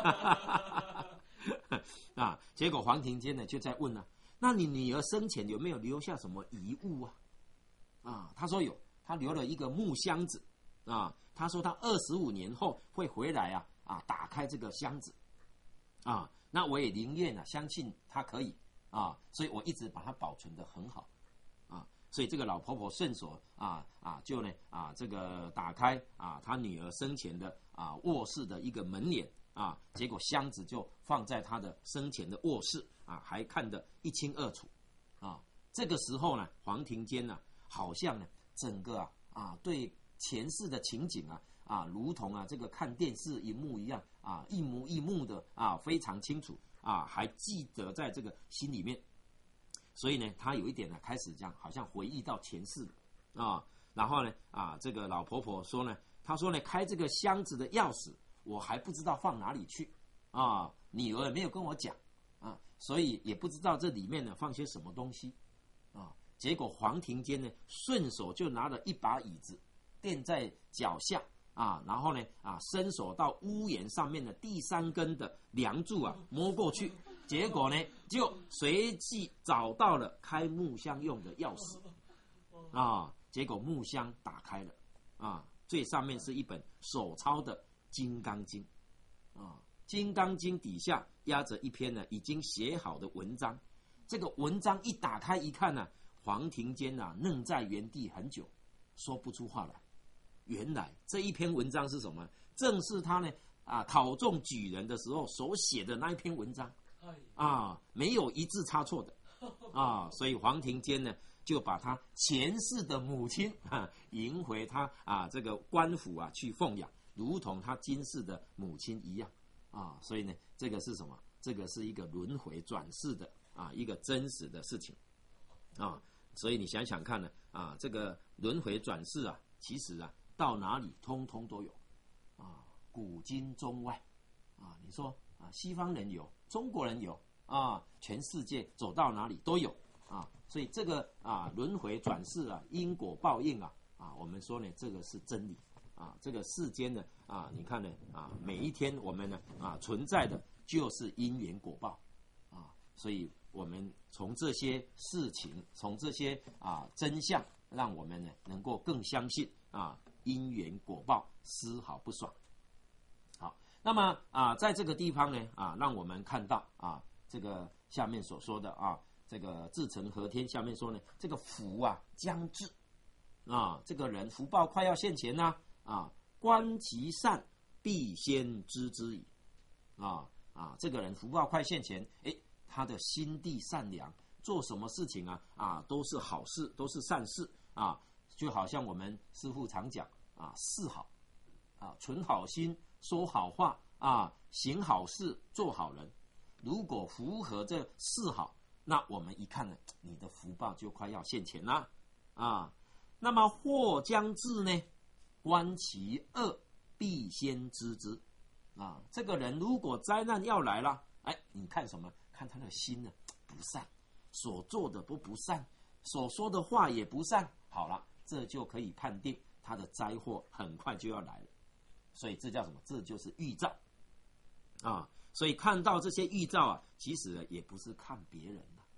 啊，结果黄庭坚呢就在问呢、啊。那你女儿生前有没有留下什么遗物啊？啊，他说有，他留了一个木箱子啊。他说他二十五年后会回来啊啊，打开这个箱子啊。那我也宁愿啊相信他可以啊，所以我一直把它保存得很好啊。所以这个老婆婆顺手啊啊就呢啊这个打开啊他女儿生前的啊卧室的一个门帘啊，结果箱子就放在他的生前的卧室。啊，还看得一清二楚，啊，这个时候呢，黄庭坚呢，好像呢，整个啊啊，对前世的情景啊啊，如同啊这个看电视荧幕一样啊，一幕一幕的啊，非常清楚啊，还记得在这个心里面，所以呢，他有一点呢，开始这样，好像回忆到前世了啊，然后呢啊，这个老婆婆说呢，她说呢，开这个箱子的钥匙，我还不知道放哪里去啊，女儿也没有跟我讲。啊，所以也不知道这里面呢放些什么东西，啊，结果黄庭坚呢顺手就拿了一把椅子垫在脚下啊，然后呢啊伸手到屋檐上面的第三根的梁柱啊摸过去，结果呢就随即找到了开木箱用的钥匙啊，结果木箱打开了啊，最上面是一本手抄的《金刚经》啊。《金刚经》底下压着一篇呢已经写好的文章，这个文章一打开一看呢、啊，黄庭坚啊愣在原地很久，说不出话来。原来这一篇文章是什么？正是他呢啊考中举人的时候所写的那一篇文章啊，没有一字差错的啊，所以黄庭坚呢就把他前世的母亲啊迎回他啊这个官府啊去奉养，如同他今世的母亲一样。啊，所以呢，这个是什么？这个是一个轮回转世的啊，一个真实的事情啊。所以你想想看呢，啊，这个轮回转世啊，其实啊，到哪里通通都有啊，古今中外啊。你说啊，西方人有，中国人有啊，全世界走到哪里都有啊。所以这个啊，轮回转世啊，因果报应啊，啊，我们说呢，这个是真理。啊，这个世间呢，啊，你看呢，啊，每一天我们呢，啊，存在的就是因缘果报，啊，所以我们从这些事情，从这些啊真相，让我们呢能够更相信啊因缘果报丝毫不爽。好，那么啊，在这个地方呢，啊，让我们看到啊，这个下面所说的啊，这个至诚和天下面说呢，这个福啊将至，啊，这个人福报快要现前呐、啊。啊，观其善，必先知之矣。啊啊，这个人福报快现前，哎，他的心地善良，做什么事情啊啊都是好事，都是善事啊。就好像我们师父常讲啊，事好啊，存好心，说好话啊，行好事，做好人。如果符合这事好，那我们一看呢，你的福报就快要现前了啊。那么祸将至呢？观其恶，必先知之。啊，这个人如果灾难要来了，哎，你看什么？看他的心呢不善，所做的都不善，所说的话也不善。好了，这就可以判定他的灾祸很快就要来了。所以这叫什么？这就是预兆啊。所以看到这些预兆啊，其实也不是看别人的，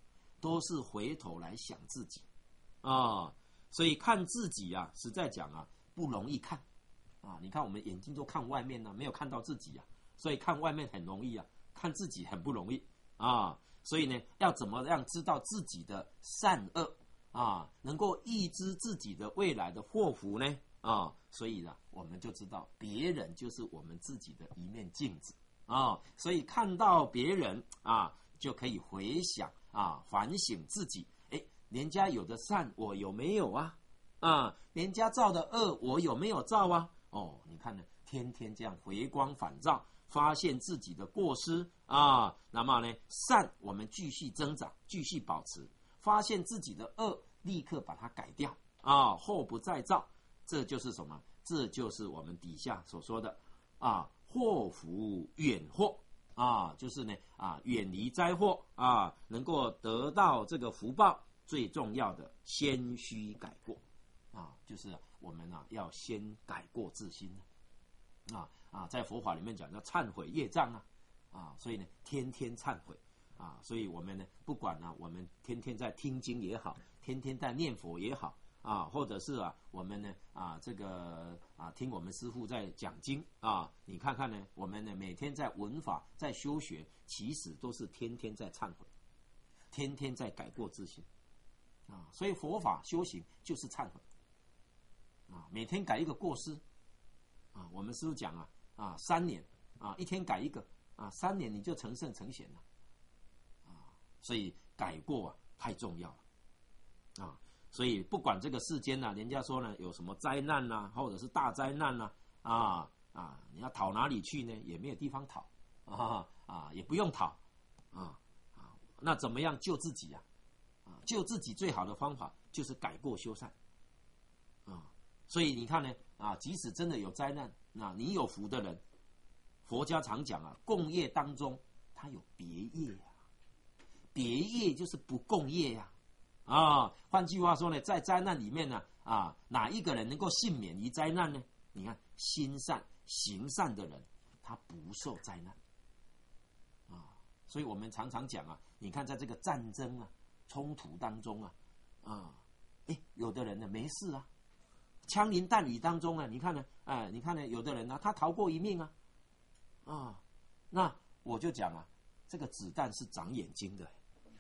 都是回头来想自己啊，所以看自己啊，实在讲啊，不容易看啊。你看我们眼睛都看外面呢、啊，没有看到自己啊，所以看外面很容易啊，看自己很不容易啊。所以呢，要怎么样知道自己的善恶啊，能够预知自己的未来的祸福呢？啊，所以呢，我们就知道别人就是我们自己的一面镜子啊。所以看到别人啊，就可以回想啊，反省自己。哎，人家有的善，我有没有啊？啊，人家造的恶，我有没有造啊？哦，你看呢，天天这样回光返照，发现自己的过失啊，那么呢，善我们继续增长，继续保持；发现自己的恶，立刻把它改掉啊，后不再造。这就是什么？这就是我们底下所说的啊，祸福远祸啊，就是呢啊，远离灾祸啊，能够得到这个福报。最重要的，先须改过啊，就是我们啊要先改过自新啊啊，在佛法里面讲叫忏悔业障啊啊，所以呢，天天忏悔啊，所以我们呢，不管呢、啊，我们天天在听经也好，天天在念佛也好。啊，或者是啊，我们呢啊，这个啊，听我们师父在讲经啊，你看看呢，我们呢每天在闻法，在修学，其实都是天天在忏悔，天天在改过自新啊。所以佛法修行就是忏悔啊，每天改一个过失啊。我们师父讲啊啊，三年啊，一天改一个啊，三年你就成圣成贤了啊。所以改过啊太重要了啊。所以不管这个世间呢、啊，人家说呢有什么灾难呐、啊，或者是大灾难呐、啊，啊啊，你要逃哪里去呢？也没有地方逃啊啊，也不用逃啊啊，那怎么样救自己呀、啊？啊，救自己最好的方法就是改过修善啊。所以你看呢啊，即使真的有灾难，那你有福的人，佛家常讲啊，共业当中它有别业啊，别业就是不共业呀、啊。啊，换句话说呢，在灾难里面呢，啊，哪一个人能够幸免于灾难呢？你看，心善行善的人，他不受灾难啊。所以我们常常讲啊，你看在这个战争啊、冲突当中啊，啊，哎，有的人呢没事啊，枪林弹雨当中啊，你看呢，哎，你看呢，有的人呢、啊，他逃过一命啊，啊，那我就讲啊，这个子弹是长眼睛的。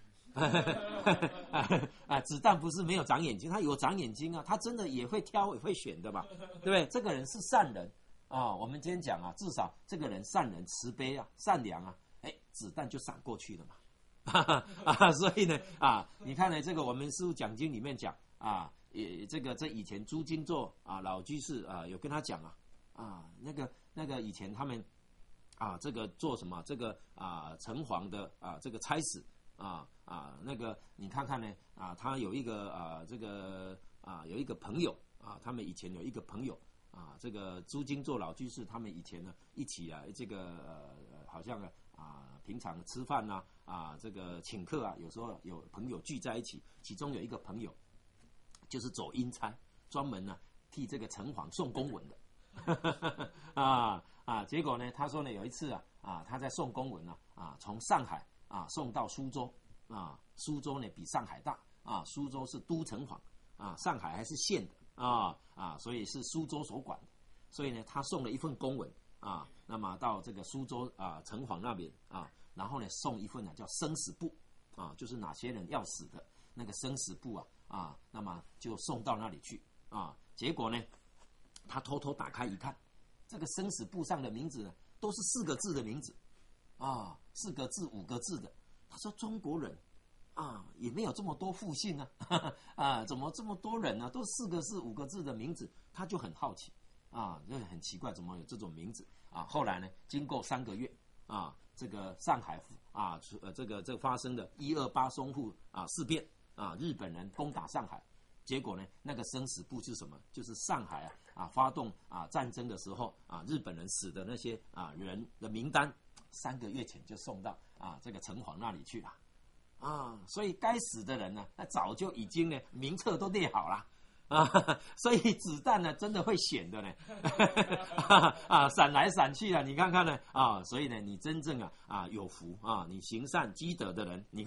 啊，子弹不是没有长眼睛，他有长眼睛啊，他真的也会挑也会选的吧，对不对？这个人是善人啊，我们今天讲啊，至少这个人善人、慈悲啊、善良啊，哎，子弹就闪过去了嘛，啊，所以呢啊，你看呢，这个我们师父讲经里面讲啊，也这个这以前朱金座啊老居士啊有跟他讲啊啊，那个那个以前他们啊这个做什么这个啊城隍的啊这个差使。啊啊，那个你看看呢啊，他有一个啊这个啊有一个朋友啊，他们以前有一个朋友啊，这个朱金座老居士他们以前呢一起啊这个呃好像啊平常吃饭呐 啊, 啊这个请客啊，有时候有朋友聚在一起，其中有一个朋友就是走阴差，专门呢替这个城隍送公文的啊啊，结果呢他说呢有一次啊啊他在送公文呢 啊, 啊从上海。啊，送到苏州啊，苏州呢比上海大啊，苏州是都城隍啊，上海还是县的啊啊，所以是苏州所管的，所以呢，他送了一份公文啊，那么到这个苏州啊城隍那边啊，然后呢送一份呢叫生死簿啊，就是哪些人要死的那个生死簿啊啊，那么就送到那里去啊，结果呢，他偷偷打开一看，这个生死簿上的名字呢都是四个字的名字。啊，四个字、五个字的，他说中国人啊，也没有这么多复姓啊，啊，怎么这么多人呢、啊？都四个字、五个字的名字，他就很好奇啊，就很奇怪，怎么有这种名字啊？后来呢，经过三个月啊，这个上海啊，呃，这个这个发生的一二八淞沪啊事变啊，日本人攻打上海，结果呢，那个生死簿是什么？就是上海啊啊发动啊战争的时候啊，日本人死的那些啊人的名单。三个月前就送到啊这个城隍那里去了，啊，所以该死的人呢，那早就已经呢名册都列好了啊，所以子弹呢真的会选的呢，啊, 啊闪来闪去啊，你看看呢啊，所以呢你真正啊啊有福啊，你行善积德的人，你看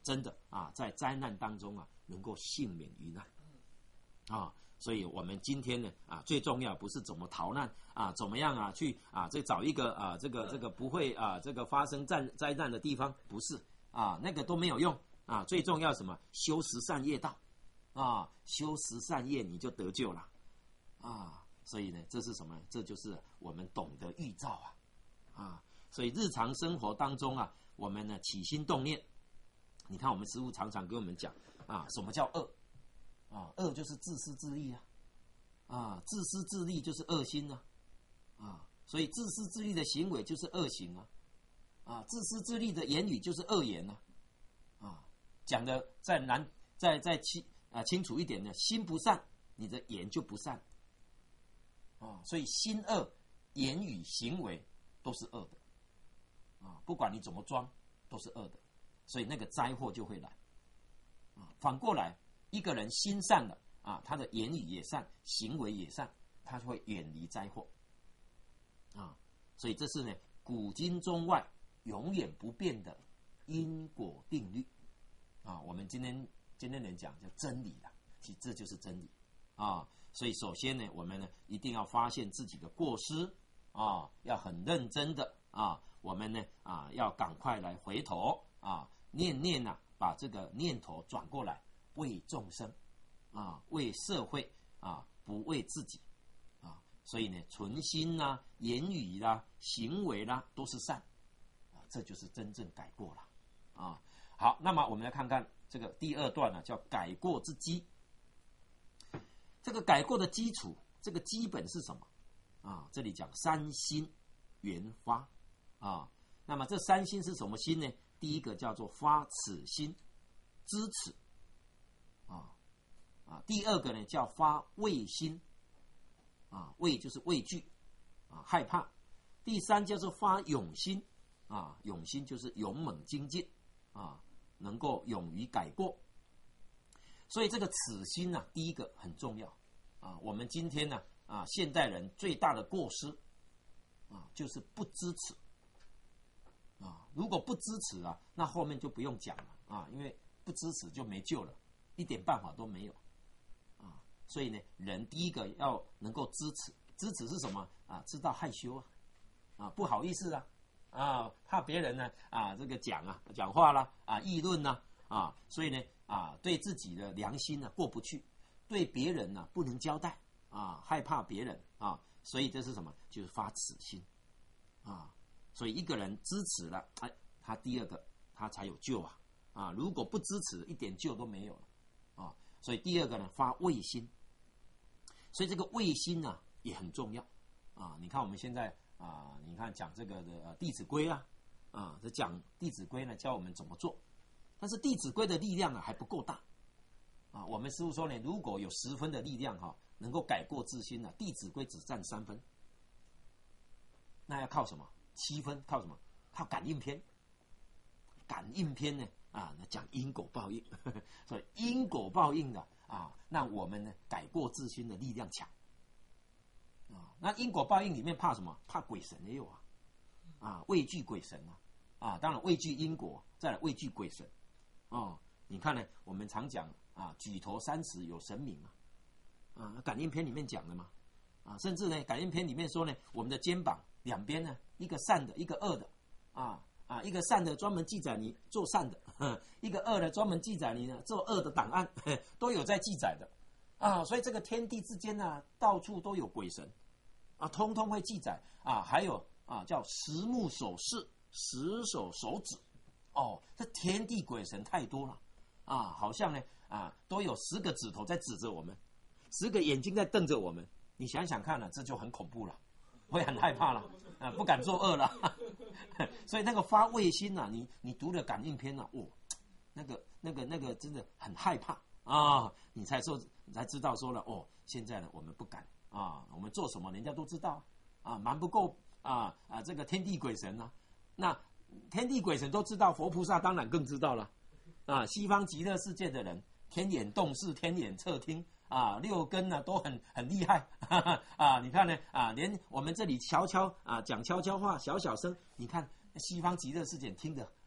真的啊，在灾难当中啊，能够幸免于难啊。所以我们今天呢啊，最重要不是怎么逃难啊，怎么样啊去啊，这找一个啊这个这个不会啊这个发生灾灾难的地方，不是啊，那个都没有用啊。最重要什么？修十善业道啊，修十善业你就得救了啊。所以呢，这是什么？这就是我们懂得预兆啊啊。所以日常生活当中啊，我们呢起心动念，你看我们师父常常跟我们讲啊，什么叫恶？啊，恶就是自私自利啊，啊，自私自利就是恶心啊，啊，所以自私自利的行为就是恶行啊，啊，自私自利的言语就是恶言啊，啊，讲的再难再再清啊清楚一点呢，心不善，你的言就不善，啊，所以心恶，言语行为都是恶的，啊，不管你怎么装都是恶的，所以那个灾祸就会来，啊，反过来。一个人心善了啊，他的言语也善，行为也善，他就会远离灾祸啊。所以这是呢古今中外永远不变的因果定律啊。我们今天今天人讲叫真理了，其实这就是真理啊。所以首先呢，我们呢一定要发现自己的过失啊，要很认真的啊，我们呢啊要赶快来回头啊，念念呐、啊，把这个念头转过来。为众生啊，为社会啊，不为自己啊，所以呢，存心啦、啊、言语啦、啊、行为啦、啊，都是善啊，这就是真正改过了啊。好，那么我们来看看这个第二段呢、啊，叫改过之基。这个改过的基础，这个基本是什么啊？这里讲三心缘发啊。那么这三心是什么心呢？第一个叫做发耻心，知耻。啊啊，第二个呢叫发畏心，啊畏就是畏惧，啊害怕。第三叫做发勇心，啊勇心就是勇猛精进，啊能够勇于改过。所以这个耻心呢、啊，第一个很重要啊。我们今天呢啊，现代人最大的过失啊，就是不知耻啊。如果不知耻啊，那后面就不用讲了啊，因为不知耻就没救了。一点办法都没有啊，所以呢，人第一个要能够知耻，知耻是什么啊？知道害羞啊，啊不好意思啊，啊怕别人呢啊这个讲啊讲话啦啊议论呐 啊, 啊，所以呢啊对自己的良心呢过不去，对别人呢不能交代啊，害怕别人啊，所以这是什么？就是发耻心啊，所以一个人知耻了，哎，他第二个他才有救啊啊，如果不知耻，一点救都没有了。啊，所以第二个呢，发畏心，所以这个畏心呢、啊、也很重要啊。你看我们现在啊，你看讲这个的《弟子规》啊，啊，这讲《弟子规》呢，教我们怎么做。但是《弟子规》的力量啊还不够大啊。我们师父说呢，如果有十分的力量哈、啊，能够改过自新呢、啊，《弟子规》只占三分，那要靠什么？七分靠什么？靠感应篇。感应篇呢？啊，那讲因果报应，呵呵，所以因果报应的啊，让我们呢改过自新的力量强啊。那因果报应里面怕什么？怕鬼神也有啊，啊，畏惧鬼神啊，啊，当然畏惧因果，再来畏惧鬼神哦。你看呢，我们常讲啊，举头三尺有神明啊，啊，感应篇里面讲的嘛，啊，甚至呢，感应篇里面说呢，我们的肩膀两边呢，一个善的，一个恶的，啊。啊，一个善的专门记载你做善的，呵一个恶的专门记载你呢做恶的档案，呵都有在记载的啊。所以这个天地之间呢、啊，到处都有鬼神啊，通通会记载啊。还有啊，叫十目守视，十手手指，哦，这天地鬼神太多了啊，好像呢啊，都有十个指头在指着我们，十个眼睛在瞪着我们。你想想看呢、啊，这就很恐怖了。会很害怕了啊，不敢作恶了，所以那个发畏心呐、啊，你你读了感应篇呐、啊，哦，那个那个那个真的很害怕啊，你才说才知道说了哦，现在呢我们不敢啊，我们做什么人家都知道啊，瞒不过啊啊这个天地鬼神呐、啊，那天地鬼神都知道，佛菩萨当然更知道了啊，西方极乐世界的人天眼洞视，天眼侧听。啊，六根呢都很很厉害哈哈啊！你看呢啊，连我们这里悄悄啊讲悄悄话，小小声，你看西方极乐世界听得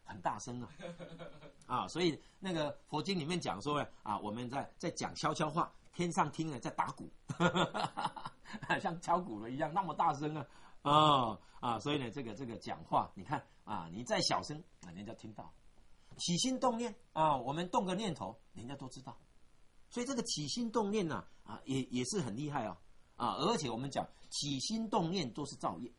很大声啊，啊，所以那个佛经里面讲说啊，我们在在讲悄悄话，天上听了在打鼓，像敲鼓了一样，那么大声啊，啊啊，所以呢，这个这个讲话，你看啊，你再小声啊，人家听到，起心动念啊，我们动个念头，人家都知道，所以这个起心动念呢，啊，也也是很厉害哦，啊，而且我们讲起心动念都是造业。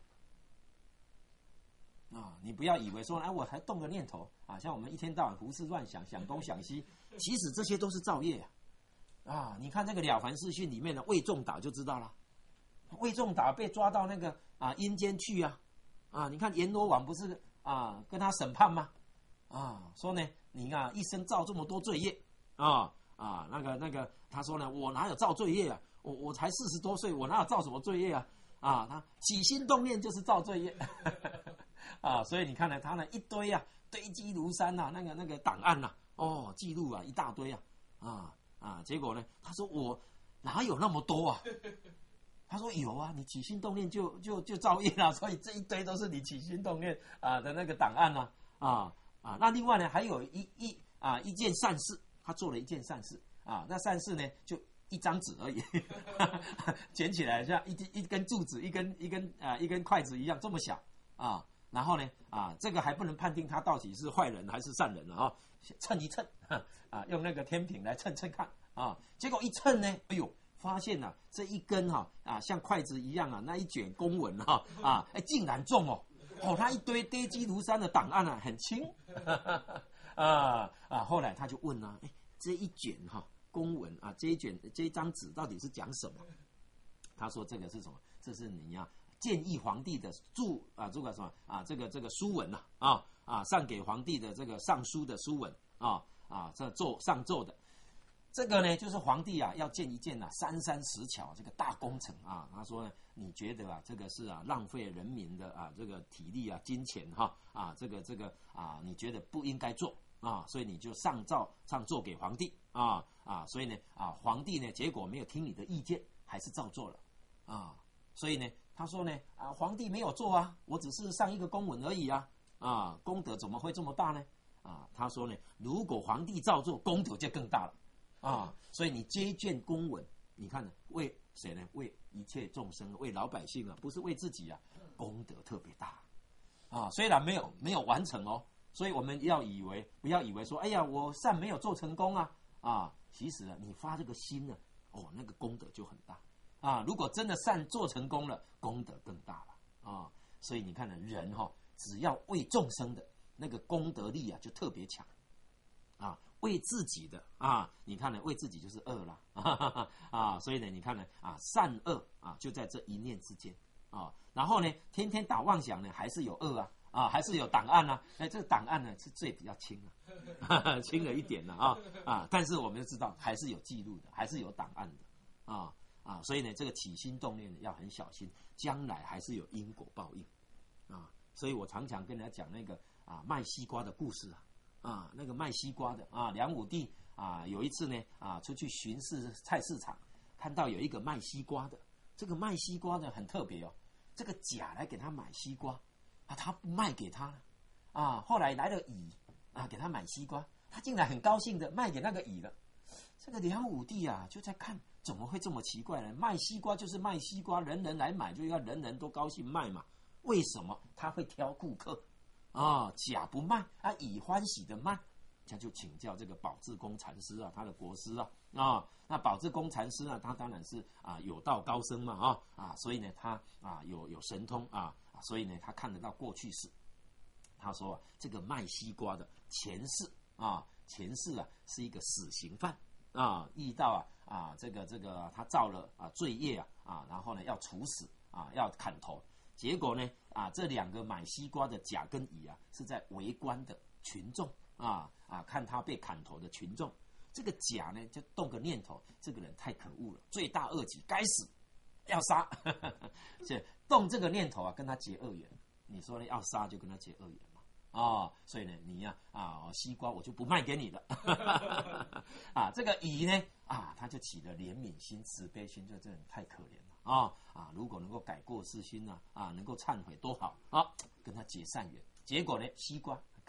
啊，你不要以为说，哎，我还动个念头啊，像我们一天到晚胡思乱想，想东想西，其实这些都是造业啊。啊，你看这个《了凡四训》里面的魏仲达就知道了，魏仲达被抓到那个啊阴间去啊，啊，你看阎罗王不是啊跟他审判吗？啊，说呢，你啊一生造这么多罪业啊啊，那个那个，他说呢，我哪有造罪业啊？我我才四十多岁，我哪有造什么罪业啊？啊，他起心动念就是造罪业。啊，所以你看呢，他呢一堆啊，堆积如山呐、啊，那个那个档案呐、啊，哦，记录啊一大堆啊，啊啊，结果呢，他说我哪有那么多啊？他说有啊，你起心动念就就就造业了，所以这一堆都是你起心动念啊的那个档案呐、啊，啊啊，那另外呢还有一一啊一件善事，他做了一件善事啊，那善事呢就一张纸而已，捡起来像一一根柱子，一根一根啊一根筷子一样这么小啊。然后呢，啊，这个还不能判定他到底是坏人还是善人了啊，称一称，啊，用那个天平来称称看啊，结果一称呢，哎呦，发现呐、啊，这一根哈啊，像筷子一样啊，那一卷公文哈啊，哎，竟然重哦，哦，他一堆堆积如山的档案啊，很轻，啊啊，后来他就问啊，哎，这一卷哈公文啊，这一卷这一张纸到底是讲什么？他说这个是什么？这是你呀、啊。建议皇帝的注啊，这个什么啊，这个这个书文呐啊啊，上给皇帝的这个上书的书文啊啊，这奏上奏的，这个呢就是皇帝啊要建一件呐、啊、三山石桥这个大工程啊。他说呢，你觉得啊这个是啊浪费人民的啊这个体力啊金钱哈 啊, 啊这个这个啊你觉得不应该做啊，所以你就上奏上奏给皇帝啊啊，所以呢啊皇帝呢结果没有听你的意见，还是照做了啊，所以呢。他说呢，啊，皇帝没有做啊，我只是上一个公文而已啊，啊，功德怎么会这么大呢？啊，他说呢，如果皇帝照做，功德就更大了，啊，所以你接一卷公文，你看呢，为谁呢？为一切众生，为老百姓啊，不是为自己啊，功德特别大，啊，虽然没有没有完成哦，所以我们要以为不要以为说，哎呀，我善没有做成功啊，啊，其实啊，你发这个心呢，哦，那个功德就很大。啊，如果真的善做成功了，功德更大了啊！所以你看呢，人哈、哦，只要为众生的那个功德力啊，就特别强啊。为自己的啊，你看呢，为自己就是恶了啊, 啊！所以呢，你看呢啊，善恶啊，就在这一念之间啊。然后呢，天天打妄想呢，还是有恶啊啊，还是有档案啊。哎，这个档案呢是最比较轻啊，轻了一点了啊啊！但是我们知道还是有记录的，还是有档案的啊。啊，所以呢，这个起心动念要很小心，将来还是有因果报应啊。所以我常常跟人家讲那个啊卖西瓜的故事啊，啊那个卖西瓜的啊，梁武帝啊有一次呢啊出去巡视菜市场，看到有一个卖西瓜的，这个卖西瓜的很特别哦，这个甲来给他买西瓜啊，他不卖给他了啊，后来来了乙啊给他买西瓜，他竟然很高兴的卖给那个乙了。这个梁武帝啊就在看。怎么会这么奇怪呢？卖西瓜就是卖西瓜，人人来买就要人人都高兴卖嘛。为什么他会挑顾客啊？甲不卖啊，乙欢喜的卖，他就请教这个宝志公禅师啊，他的国师啊啊。那宝志公禅师呢，他当然是啊有道高僧嘛啊啊，所以呢他啊有有神通啊，所以呢他看得到过去式。他说、啊、这个卖西瓜的前世啊，前世啊是一个死刑犯啊，遇到啊。啊，这个这个他造了啊罪业啊啊，然后呢要处死啊，要砍头。结果呢啊，这两个买西瓜的甲跟乙啊，是在围观的群众啊啊，看他被砍头的群众。这个甲呢就动个念头，这个人太可恶了，罪大恶极，该死，要杀。所以动这个念头啊，跟他结恶缘。你说呢？要杀就跟他结恶缘。哦，所以呢，你呀 啊, 啊，西瓜我就不卖给你了。啊，这个乙呢，啊，他就起了怜悯心、慈悲心，就这人太可怜了啊啊！如果能够改过自新呢，啊，能够忏悔多好啊，跟他结善缘。结果呢，西瓜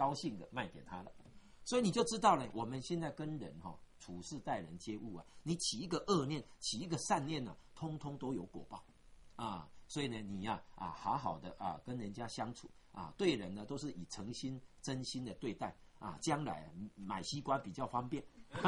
高兴的卖给他了。所以你就知道呢，我们现在跟人哈、哦、处事待人接物啊，你起一个恶念，起一个善念呢、啊，通通都有果报啊。所以呢，你呀 啊, 啊好好的啊跟人家相处啊，对人呢都是以诚心真心的对待啊，将来买西瓜比较方便，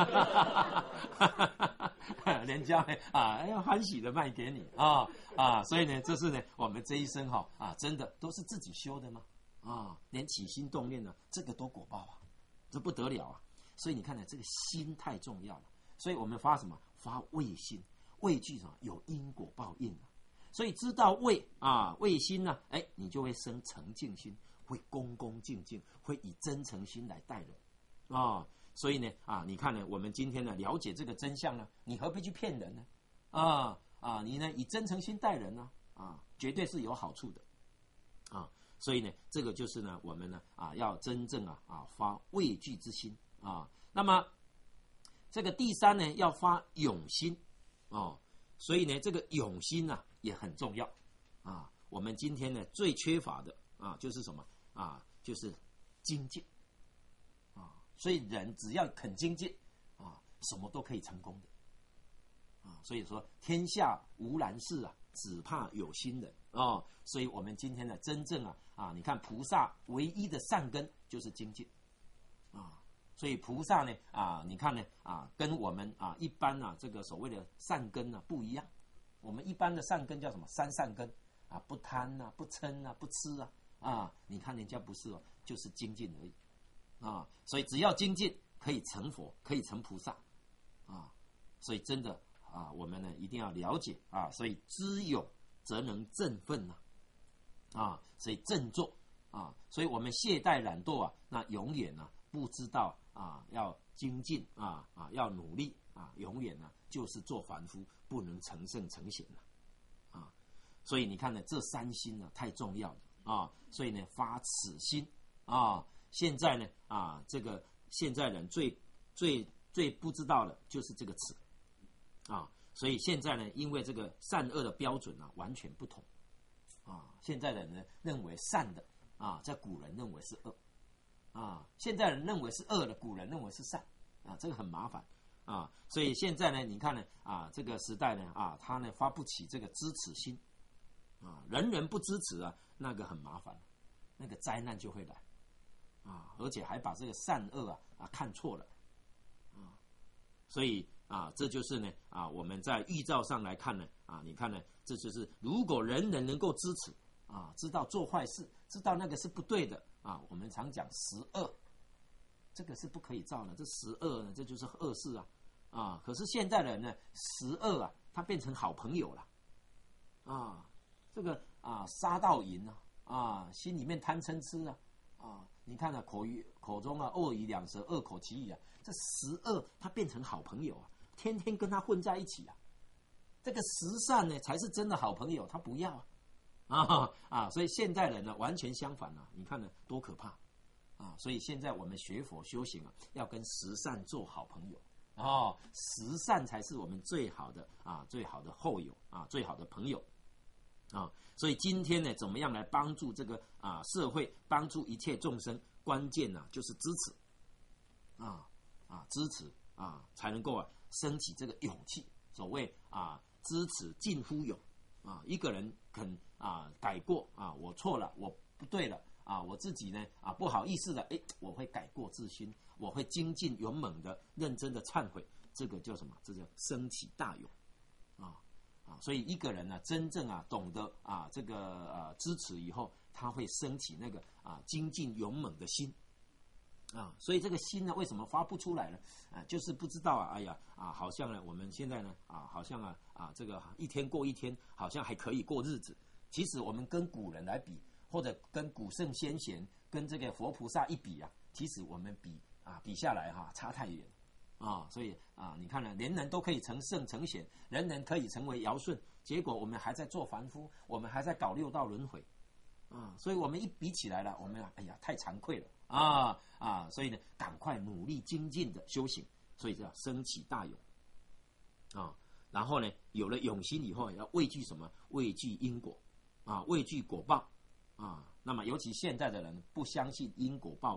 人家呢啊要欢喜的卖给你啊啊，所以呢，这是呢我们这一生哈 啊, 啊真的都是自己修的吗？啊，连起心动念呢，这个都果报啊。这不得了啊！所以你看呢，这个心太重要了。所以我们发什么？发畏心，畏惧什么？有因果报应啊。所以知道畏啊，畏心呢，哎，你就会生诚敬心，会恭恭敬敬，会以真诚心来待人啊。所以呢，啊，你看呢，我们今天呢了解这个真相呢，你何必去骗人呢？啊啊，你呢以真诚心待人呢，啊，绝对是有好处的啊。所以呢，这个就是呢，我们呢啊，要真正啊啊发畏惧之心啊。那么这个第三呢，要发勇心哦。所以呢，这个勇心呢、啊、也很重要啊。我们今天呢最缺乏的啊，就是什么啊？就是精进啊。所以人只要肯精进啊，什么都可以成功的啊。所以说，天下无难事啊，只怕有心人哦。所以我们今天呢，真正啊啊，你看菩萨唯一的善根就是精进啊。所以菩萨呢啊，你看呢啊，跟我们啊一般啊这个所谓的善根呢、啊、不一样。我们一般的善根叫什么？三善根啊，不贪啊，不嗔啊，不痴啊啊。你看人家不是哦，就是精进而已啊。所以只要精进，可以成佛，可以成菩萨啊。所以真的啊，我们呢一定要了解啊。所以知勇则能振奋呐。啊，所以振作啊，所以我们懈怠懒惰啊，那永远呢、啊、不知道啊要精进啊啊要努力啊，永远呢、啊、就是做凡夫，不能成圣成贤了啊。所以你看呢，这三心呢、啊、太重要了啊，所以呢发此心啊。现在呢啊，这个现在人最最最不知道的就是这个此啊，所以现在呢，因为这个善恶的标准啊完全不同。啊，现在的人认为善的啊，在古人认为是恶啊，现在人认为是恶的，古人认为是善啊，这个很麻烦啊。所以现在呢，你看呢啊，这个时代呢啊，他呢发不起这个支持心啊，人人不支持啊，那个很麻烦，那个灾难就会来啊，而且还把这个善恶啊啊看错了啊，所以啊，这就是呢啊，我们在预兆上来看呢啊，你看呢。这就是如果人人能够支持啊，知道做坏事，知道那个是不对的啊，我们常讲十恶，这个是不可以造的。这十恶呢，这就是恶事啊啊！可是现在人呢，十恶啊，他变成好朋友了啊。这个啊，杀盗淫啊啊，心里面贪嗔痴啊啊，你看啊，口语口中啊，恶语两舌，恶口其语啊，这十恶他变成好朋友啊，天天跟他混在一起啊。这个十善呢，才是真的好朋友，他不要啊啊啊！所以现代人呢，完全相反啊！你看呢，多可怕啊！所以现在我们学佛修行啊，要跟十善做好朋友哦，十善才是我们最好的啊，最好的后友啊，最好的朋友啊！所以今天呢，怎么样来帮助这个啊社会，帮助一切众生？关键呢、啊，就是支持啊啊，支持啊，才能够啊升起这个勇气。所谓啊。知耻近乎勇啊！一个人肯啊改过啊，我错了，我不对了啊，我自己呢啊不好意思的，哎，我会改过自新，我会精进勇猛的、认真的忏悔，这个叫什么？这叫升起大勇啊啊！所以一个人呢、啊，真正啊懂得啊这个呃知耻以后，他会升起那个啊精进勇猛的心。啊，所以这个心呢，为什么发不出来呢？啊，就是不知道啊，哎呀，啊，好像呢，我们现在呢，啊，好像啊，啊，这个一天过一天，好像还可以过日子。其实我们跟古人来比，或者跟古圣先贤、跟这个佛菩萨一比啊，其实我们比啊比下来哈、啊，差太远啊。所以啊，你看呢，人人都可以成圣成贤，人人可以成为尧舜，结果我们还在做凡夫，我们还在搞六道轮回。啊，所以我们一比起来了，我们哎呀太惭愧了啊啊！所以呢，赶快努力精进的修行，所以叫升起大勇啊。然后呢，有了勇心以后，要畏惧什么？畏惧因果啊，畏惧果报啊。那么尤其现在的人不相信因果报应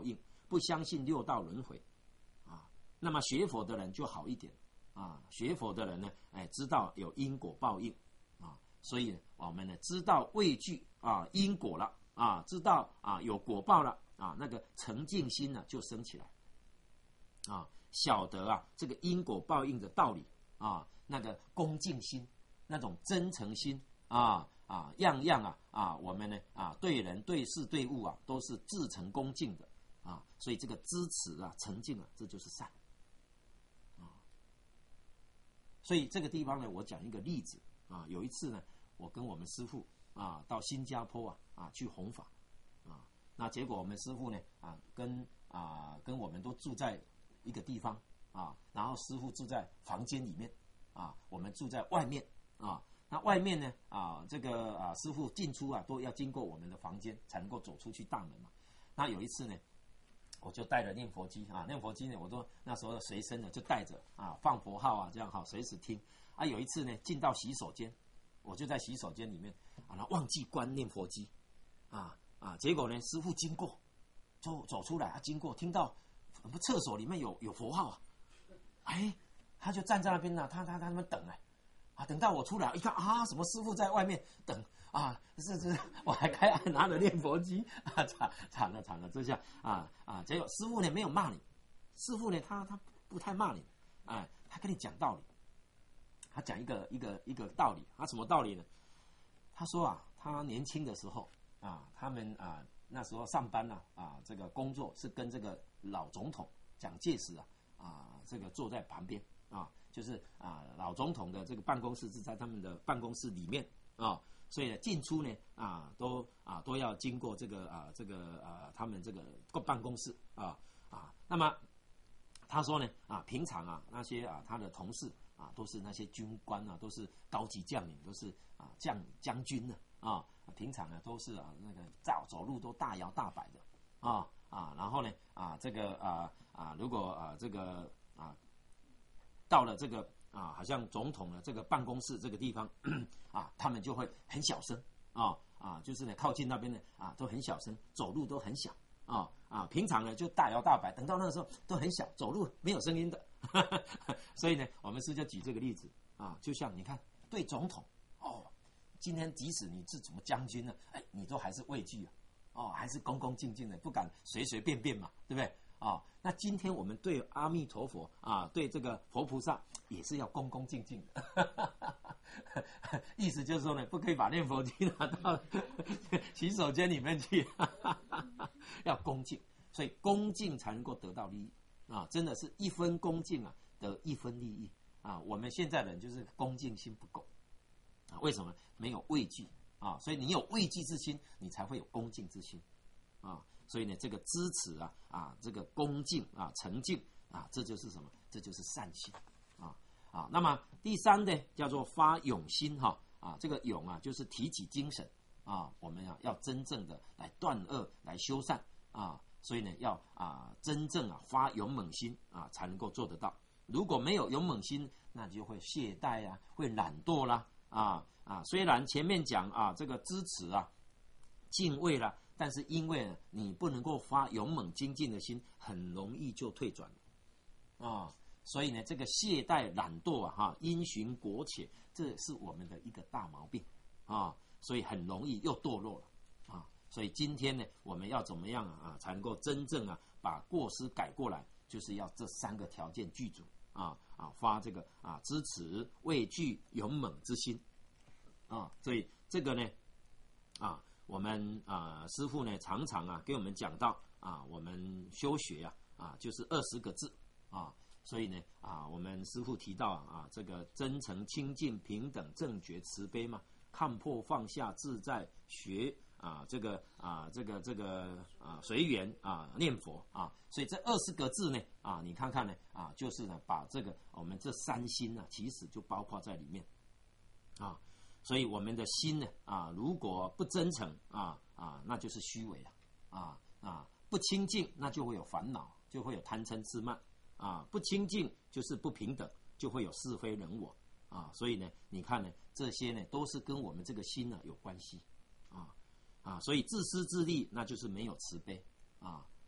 不相信六道轮回啊。那么学佛的人就好一点啊，学佛的人呢，哎，知道有因果报应啊，所以我们呢知道畏惧啊因果了啊，知道啊有果报了啊，那个诚敬心呢就升起来啊，晓得啊这个因果报应的道理啊，那个恭敬心，那种真诚心啊啊，样样啊啊，我们呢啊对人对事对物啊都是至诚恭敬的啊，所以这个支持啊诚敬啊，这就是善啊。所以这个地方呢，我讲一个例子啊，有一次呢，我跟我们师父啊到新加坡啊啊去弘法啊，那结果我们师父呢啊跟啊跟我们都住在一个地方啊，然后师父住在房间里面啊，我们住在外面啊。那外面呢啊，这个啊师父进出啊都要经过我们的房间才能够走出去大门嘛。那有一次呢，我就带着念佛机啊，念佛机呢我都那时候随身的就带着啊，放佛号啊这样哈，随时听啊。有一次呢进到洗手间，我就在洗手间里面啊，那忘记关念佛机啊啊，结果呢师父经过就走出来，他经过听到我们厕所里面有有佛号啊，哎，他就站在那边呢、啊，他他他们等哎。啊，等到我出来一看啊，什么师父在外面等啊，是是，我还开拿着念佛机啊，惨惨了惨了，这下啊啊，结果师父呢没有骂你，师父呢他他不太骂你，哎，他跟你讲道理，他讲一个一个一个道理，他什么道理呢？他说啊，他年轻的时候啊，他们啊那时候上班呢 啊, 啊，这个工作是跟这个老总统蒋介石啊啊这个坐在旁边啊。就是啊，老总统的这个办公室是在他们的办公室里面啊，所以呢进出呢啊都啊都要经过这个啊这个啊他们这个办公室啊啊。那么他说呢啊，平常啊那些啊他的同事啊都是那些军官啊，都是高级将领，都是啊将将军呢啊，平常呢都是啊那个走走路都大摇大摆的啊啊，然后呢啊这个啊啊如果啊这个啊。到了这个啊，好像总统的这个办公室这个地方啊，他们就会很小声啊啊，就是呢靠近那边呢啊都很小声，走路都很小啊啊，平常呢就大摇大摆，等到那个时候都很小，走路没有声音的。所以呢，我们师就举这个例子啊，就像你看对总统哦，今天即使你是什么将军呢，哎，你都还是畏惧啊，哦，还是恭恭敬敬的，不敢随随便便嘛，对不对？啊，那今天我们对阿弥陀佛啊，对这个佛菩萨也是要恭恭敬敬的。意思就是说呢，不可以把念佛机拿到洗手间里面去，要恭敬，所以恭敬才能够得到利益啊！真的是一分恭敬啊，得一分利益啊！我们现在人就是恭敬心不够啊，为什么？没有畏惧啊，所以你有畏惧之心，你才会有恭敬之心啊。所以呢，这个支持啊啊，这个恭敬啊、诚敬啊，这就是什么？这就是善心啊啊。那么第三呢，叫做发勇心哈啊，这个勇啊，就是提起精神啊，我们啊要真正的来断恶、来修善啊。所以呢，要啊真正啊发勇猛心啊，才能够做得到。如果没有勇猛心，那就会懈怠啊，会懒惰啦啊啊。虽然前面讲啊，这个支持啊、敬畏啦。但是因为你不能够发勇猛精进的心，很容易就退转了啊，所以呢，这个懈怠懒惰啊，哈，因循苟且，这是我们的一个大毛病啊，所以很容易又堕落了啊。所以今天呢，我们要怎么样啊，才能够真正啊把过失改过来？就是要这三个条件具足啊啊，发这个啊支持、畏惧、勇猛之心啊。所以这个呢啊。我们啊、呃，师父呢常常啊给我们讲到啊，我们修学啊啊就是二十个字啊，所以呢啊，我们师父提到啊，这个真诚、清净、平等、正觉、慈悲嘛，看破放下、自在、学啊，这个啊这个这个啊随缘啊念佛啊，所以这二十个字呢啊，你看看呢啊，就是呢把这个我们这三心呢、啊，其实就包括在里面啊。所以我们的心呢啊，如果不真诚啊啊，那就是虚伪啊啊啊，不清净，那就会有烦恼，就会有贪嗔痴慢啊，不清净就是不平等，就会有是非人我啊。所以呢，你看呢，这些呢都是跟我们这个心呢有关系啊啊。所以自私自利，那就是没有慈悲啊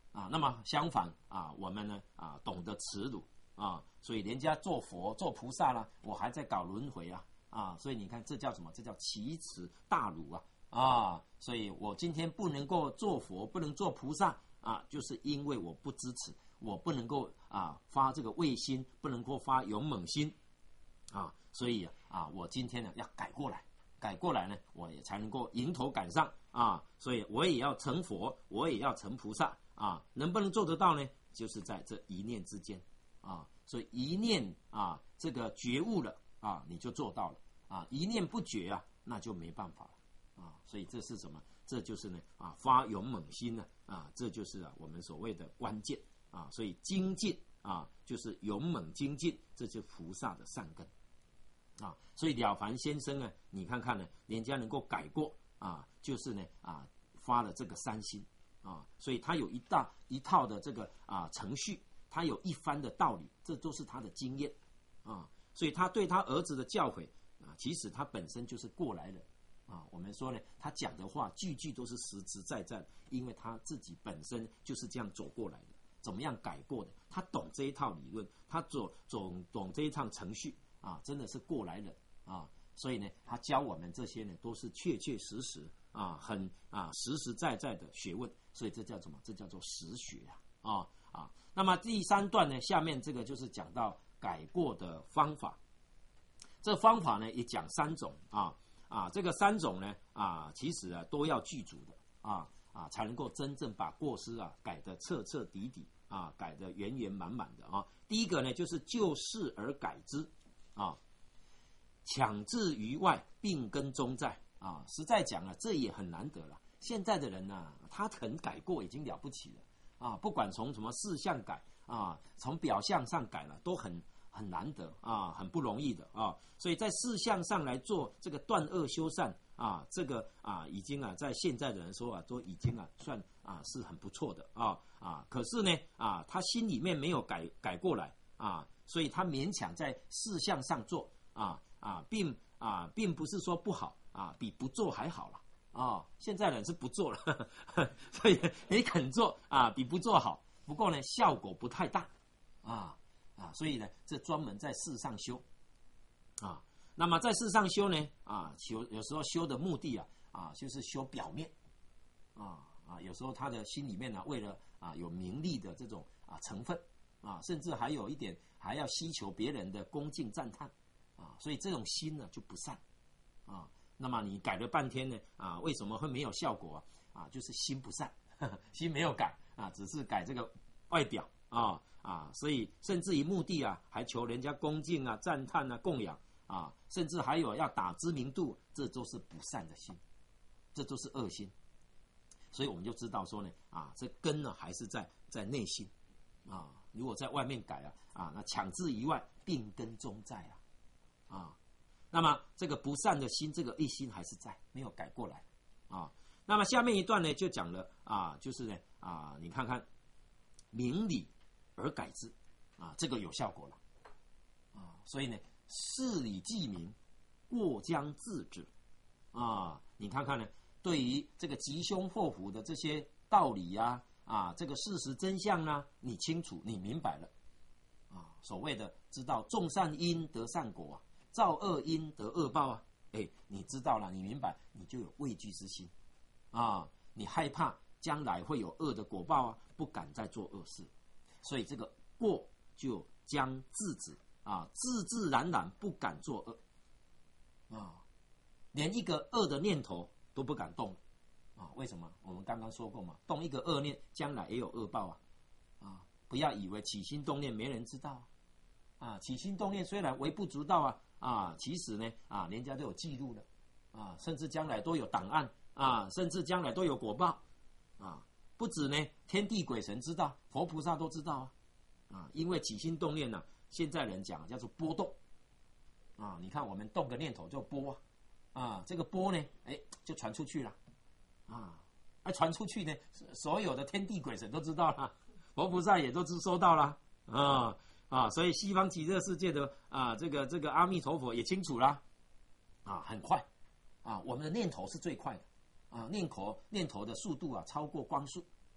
啊，那么相反啊，我们呢啊懂得耻辱啊，所以人家做佛做菩萨了，我还在搞轮回啊啊，所以你看这叫什么？这叫奇耻大辱啊啊！所以我今天不能够做佛，不能做菩萨啊，就是因为我不支持，我不能够啊发这个畏心，不能够发勇猛心啊，所以啊，我今天呢要改过来。改过来呢，我也才能够迎头赶上啊！所以我也要成佛，我也要成菩萨啊！能不能做得到呢？就是在这一念之间啊！所以一念啊，这个觉悟了啊，你就做到了啊！一念不觉啊，那就没办法了啊！所以这是什么？这就是呢啊，发勇猛心呢啊！这就是啊我们所谓的关键啊！所以精进啊，就是勇猛精进，这就是菩萨的善根。啊，所以了凡先生呢，你看看呢，人家能够改过啊，就是呢啊发了这个三心啊，所以他有一大一套的这个啊程序，他有一番的道理，这都是他的经验啊，所以他对他儿子的教诲啊，其实他本身就是过来人啊。我们说呢，他讲的话句句都是实实在在，因为他自己本身就是这样走过来的，怎么样改过的，他懂这一套理论，他懂懂懂这一套程序。啊，真的是过来人啊，所以呢，他教我们这些呢，都是确确实实啊，很啊实实在在的学问，所以这叫什么？这叫做实学啊啊啊。那么第三段呢，下面这个就是讲到改过的方法，这方法呢也讲三种啊啊，这个三种呢啊，其实啊都要具足的啊啊，才能够真正把过失啊改得彻彻底底啊，改得圆圆满满的啊。第一个呢，就是就事而改之。啊，强制于外，病根终在啊！实在讲啊，这也很难得了。现在的人呢、啊，他肯改过已经了不起了啊！不管从什么事项改啊，从表象上改了，都很很难得啊，很不容易的啊。所以在事项上来做这个断恶修善啊，这个啊，已经啊，在现在的人说啊，都已经啊，算啊是很不错的啊啊。可是呢啊，他心里面没有改改过来啊。所以他勉强在事项上做啊啊，并啊并不是说不好啊，比不做还好了啊。现在人是不做了，呵呵，所以你肯做啊，比不做好。不过呢，效果不太大啊啊，所以呢，这专门在事上修啊。那么在事上修呢啊，修有时候修的目的啊啊，就是修表面啊啊，有时候他的心里面呢、啊，为了啊有名利的这种啊成分。啊，甚至还有一点还要希求别人的恭敬赞叹，啊，所以这种心呢就不善，啊，那么你改了半天呢，啊，为什么会没有效果啊？啊，就是心不善，呵呵，心没有改啊，只是改这个外表啊啊，所以甚至于目的啊，还求人家恭敬啊、赞叹啊、供养啊，甚至还有要打知名度，这都是不善的心，这都是恶心，所以我们就知道说呢，啊，这根呢还是在在内心啊。如果在外面改啊，啊，那强制以外，病根终在啊，啊，那么这个不善的心，这个一心还是在，没有改过来啊。那么下面一段呢，就讲了啊，就是呢啊，你看看，明理而改之啊，这个有效果了啊。所以呢，事理既明，过将自止啊。你看看呢，对于这个吉凶祸福的这些道理呀、啊。啊，这个事实真相呢，你清楚，你明白了，啊，所谓的知道种善因得善果啊，造恶因得恶报啊，哎，你知道了，你明白，你就有畏惧之心，啊，你害怕将来会有恶的果报啊，不敢再做恶事，所以这个过就将制止啊，自自然然不敢做恶，啊，连一个恶的念头都不敢动。啊，为什么？我们刚刚说过嘛，动一个恶念，将来也有恶报啊！啊，不要以为起心动念没人知道啊！啊，起心动念虽然微不足道啊，啊，其实呢，啊，人家都有记录了，啊，甚至将来都有档案啊，甚至将来都有果报啊！不止呢，天地鬼神知道，佛菩萨都知道啊！啊，因为起心动念呢、啊，现在人讲叫做波动啊，你看我们动个念头就波啊，啊，这个波呢，哎，就传出去了。啊，那传出去呢，所有的天地鬼神都知道了，佛菩萨也都知收到了啊啊，所以西方极乐世界的啊，这个这个阿弥陀佛也清楚了啊，很快啊，我们的念头是最快的啊，念头念头的速度啊超过光速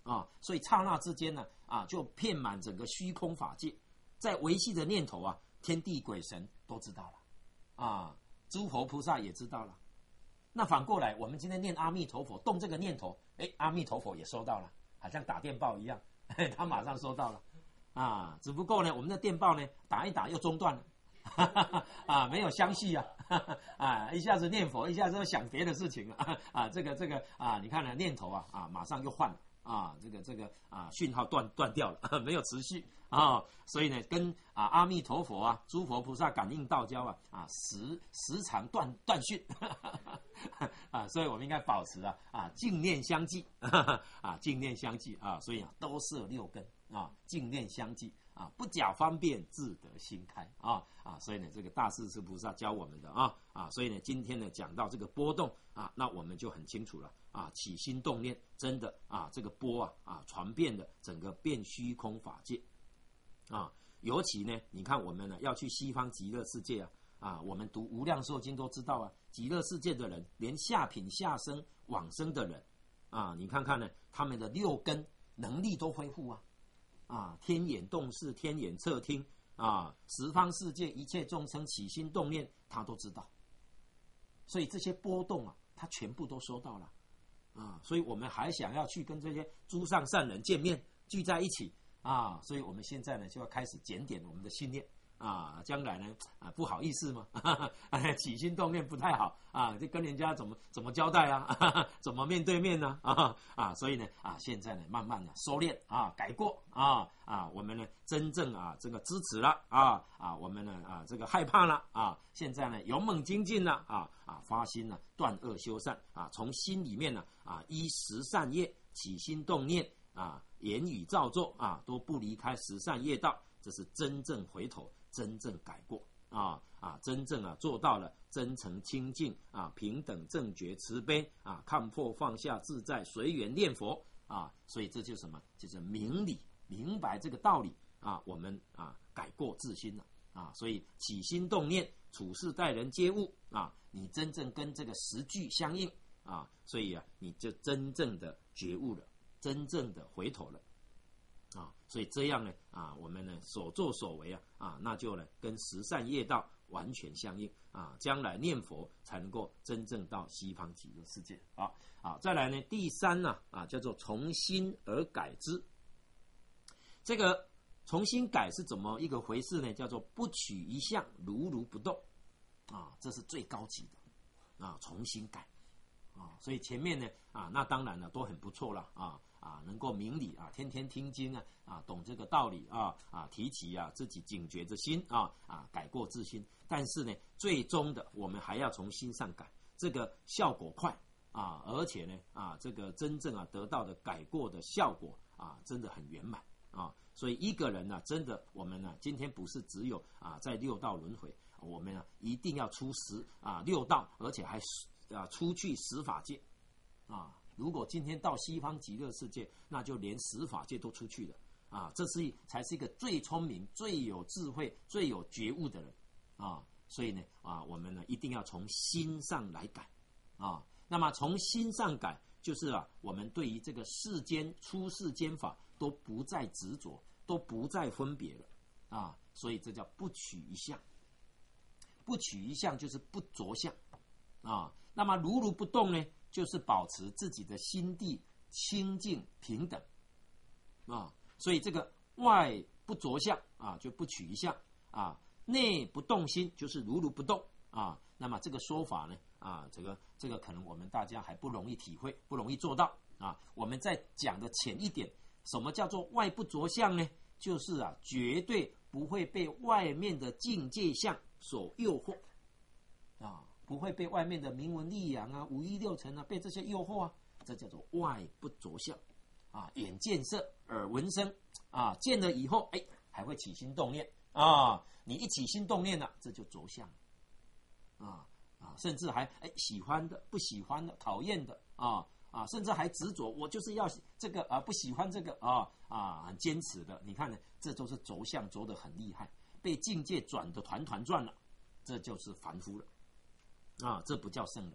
啊，所以刹那之间呢，啊，就遍满整个虚空法界，在维系的念头啊，天地鬼神都知道了，啊，诸佛菩萨也知道了。那反过来，我们今天念阿弥陀佛，动这个念头，哎，阿弥陀佛也收到了，好像打电报一样，他马上收到了，啊，只不过呢，我们的电报呢，打一打又中断了。啊，没有相续啊，啊，一下子念佛，一下子又想别的事情啊，啊，这个这个啊，你看呢，念头啊，啊，马上又换了啊，这个这个啊，讯号断断掉了，没有持续啊，所以呢，跟啊阿弥陀佛啊，诸佛菩萨感应道交啊，啊，时时常断断讯，啊，所以我们应该保持啊啊净念相继，啊净念相继啊，所以啊都摄六根啊，净念相继。啊，不假方便，自得心开啊啊！所以呢，这个大势至菩萨教我们的啊啊，所以呢，今天呢讲到这个波动啊，那我们就很清楚了啊，起心动念真的啊，这个波啊啊传遍了整个遍虚空法界啊，尤其呢，你看我们呢要去西方极乐世界啊啊，我们读无量寿经都知道啊，极乐世界的人，连下品下生往生的人啊，你看看呢，他们的六根能力都恢复啊。啊，天眼洞视，天眼侧听啊，十方世界一切众生起心动念，他都知道。所以这些波动啊，他全部都收到了啊。所以我们还想要去跟这些诸上善人见面，聚在一起啊。所以我们现在呢，就要开始检点我们的信念啊。将来呢，啊不好意思嘛，哈哈哈，起心动念不太好啊，就跟人家怎么怎么交代啊，哈哈，怎么面对面呢？啊啊，所以呢啊，现在呢，慢慢的收敛啊，改过啊啊，我们呢真正啊这个支持了啊啊，我们呢啊这个害怕了啊，现在呢勇猛精进了啊啊，发心呢断恶修善啊，从心里面呢啊依十善业起心动念啊，言语造作啊，都不离开十善业道，这是真正回头。真正改过啊啊，真正啊做到了真诚清净啊，平等正觉慈悲啊，看破放下自在随缘念佛啊，所以这就是什么？就是明理明白这个道理啊，我们啊改过自新了啊，所以起心动念、处事待人接物啊，你真正跟这个实句相应啊，所以啊你就真正的觉悟了，真正的回头了。啊，所以这样呢，啊，我们呢所作所为啊，啊，那就呢跟十善业道完全相应啊，将来念佛才能够真正到西方极乐世界啊啊，再来呢，第三呢啊，叫做从心而改之。这个重新改是怎么一个回事呢？叫做不取一相，如如不动啊，这是最高级的啊，重新改啊，所以前面呢啊，那当然了都很不错了啊。啊，能够明理啊，天天听经啊，啊，懂这个道理啊，啊，提起啊自己警觉之心啊，啊，改过自新。但是呢，最终的我们还要从心上改，这个效果快啊，而且呢，啊，这个真正啊得到的改过的效果啊，真的很圆满啊。所以一个人呢、啊，真的我们呢、啊，今天不是只有啊在六道轮回，我们呢、啊、一定要出十啊六道，而且还啊出去十法界啊。如果今天到西方极乐世界，那就连十法界都出去了啊！这是才是一个最聪明、最有智慧、最有觉悟的人啊！所以呢啊，我们呢一定要从心上来改啊。那么从心上改，就是啊，我们对于这个世间出世间法都不再执着，都不再分别了啊。所以这叫不取一相，不取一相就是不着相啊。那么如如不动呢？就是保持自己的心地清净平等啊，所以这个外不着相啊，就不取一相啊，内不动心，就是如如不动啊。那么这个说法呢啊，这个这个可能我们大家还不容易体会，不容易做到啊。我们再讲的浅一点，什么叫做外不着相呢？就是啊，绝对不会被外面的境界相所诱惑啊。不会被外面的名闻利养啊、五欲六尘啊，被这些诱惑啊，这叫做外不着相啊。眼见色，耳闻声啊，见了以后，哎，还会起心动念啊。你一起心动念了、啊，这就着相啊啊，甚至还哎喜欢的、不喜欢的、讨厌的啊啊，甚至还执着，我就是要这个啊，不喜欢这个啊啊，很坚持的。你看呢，这都是着相着得很厉害，被境界转得团团转了，这就是凡夫了。啊，这不叫圣人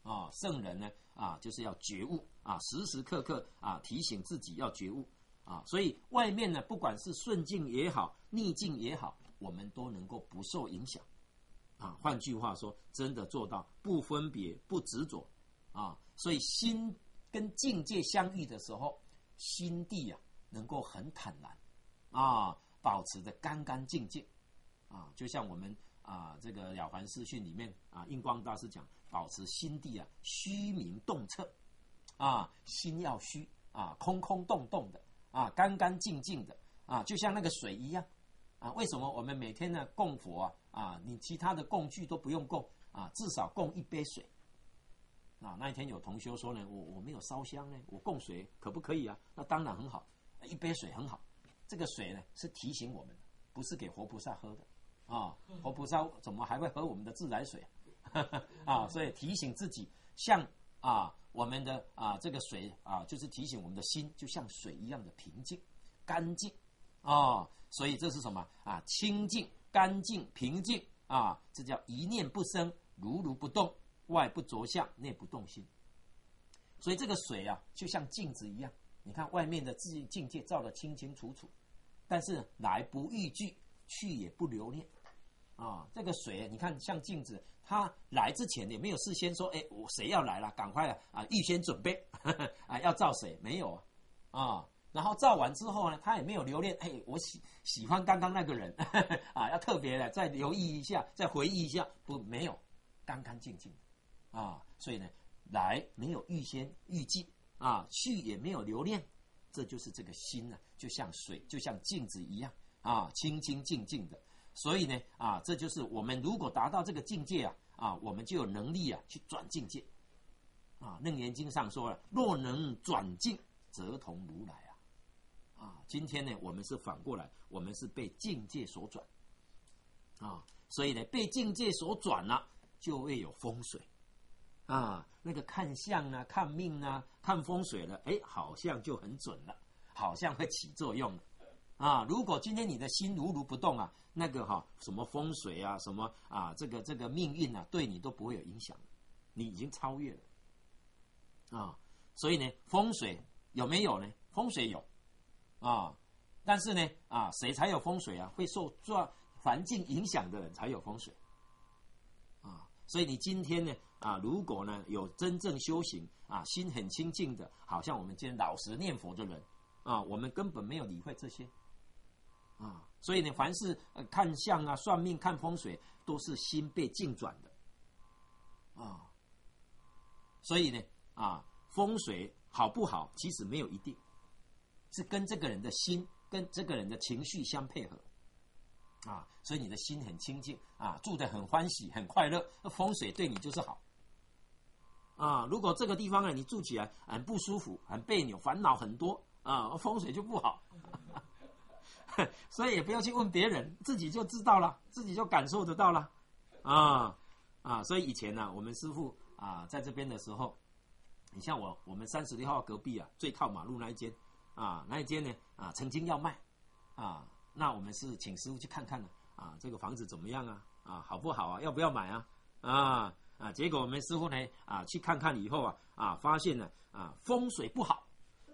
啊，圣人呢啊就是要觉悟啊，时时刻刻啊提醒自己要觉悟啊，所以外面呢不管是顺境也好，逆境也好，我们都能够不受影响啊。换句话说，真的做到不分别、不执着啊。所以心跟境界相遇的时候，心地啊能够很坦然啊，保持着干干净净啊，就像我们啊这个了凡四训里面啊，印光大师讲，保持心地啊虚明洞彻啊，心要虚啊，空空洞洞的啊，干干净净的啊，就像那个水一样啊。为什么我们每天呢供佛啊啊，你其他的供具都不用供啊，至少供一杯水啊。那一天有同修说呢，我我没有烧香呢，我供水可不可以啊？那当然很好，一杯水很好。这个水呢是提醒我们的，不是给活菩萨喝的啊。活菩萨怎么还会喝我们的自来水啊？啊，所以提醒自己，像啊我们的啊这个水啊，就是提醒我们的心，就像水一样的平静、干净啊。所以这是什么啊？清净、干净、平静啊，这叫一念不生，如如不动，外不着相，内不动心。所以这个水啊，就像镜子一样，你看外面的境界照得清清楚楚，但是来不逾矩，去也不留恋啊。这个水你看像镜子，它来之前也没有事先说，哎，我谁要来了，赶快啊，预先准备呵呵啊，要照谁？没有啊啊。然后照完之后呢，他也没有留恋，哎，我喜喜欢刚刚那个人呵呵啊，要特别的再留意一下，再回忆一下，不，没有，干干净净啊。所以呢，来没有预先预计啊，去也没有留恋，这就是这个心呢、啊，就像水，就像镜子一样啊，清清净净的。所以呢，啊，这就是我们如果达到这个境界啊，啊，我们就有能力啊去转境界啊。《楞严经》上说了，若能转境，则同如来啊。啊，今天呢，我们是反过来，我们是被境界所转啊，所以呢，被境界所转了、啊，就会有风水啊。那个看相啊、看命啊、看风水了，哎，好像就很准了，好像会起作用了啊。如果今天你的心如如不动啊，那个哈、啊、什么风水啊、什么啊这个这个命运啊，对你都不会有影响，你已经超越了啊。所以呢，风水有没有呢？风水有。啊，但是呢，啊，谁才有风水啊？会受状环境影响的人才有风水，啊，所以你今天呢，啊，如果呢有真正修行啊，心很清净的，好像我们今天老实念佛的人，啊，我们根本没有理会这些，啊，所以呢，凡是、呃、看相啊、算命、看风水，都是心被境转的，啊，所以呢，啊，风水好不好，其实没有一定。是跟这个人的心跟这个人的情绪相配合啊，所以你的心很清净啊，住得很欢喜很快乐，风水对你就是好啊。如果这个地方呢你住起来很不舒服很别扭，烦恼很多啊，风水就不好所以也不要去问别人，自己就知道了，自己就感受得到了啊啊。所以以前呢、啊、我们师父啊在这边的时候，你像我我们三十六号隔壁啊，最靠马路那一间啊，那一间呢啊，曾经要卖啊，那我们是请师傅去看看的啊，这个房子怎么样啊？啊，好不好啊？要不要买啊？啊啊，结果我们师傅呢啊去看看以后啊啊，发现呢啊风水不好，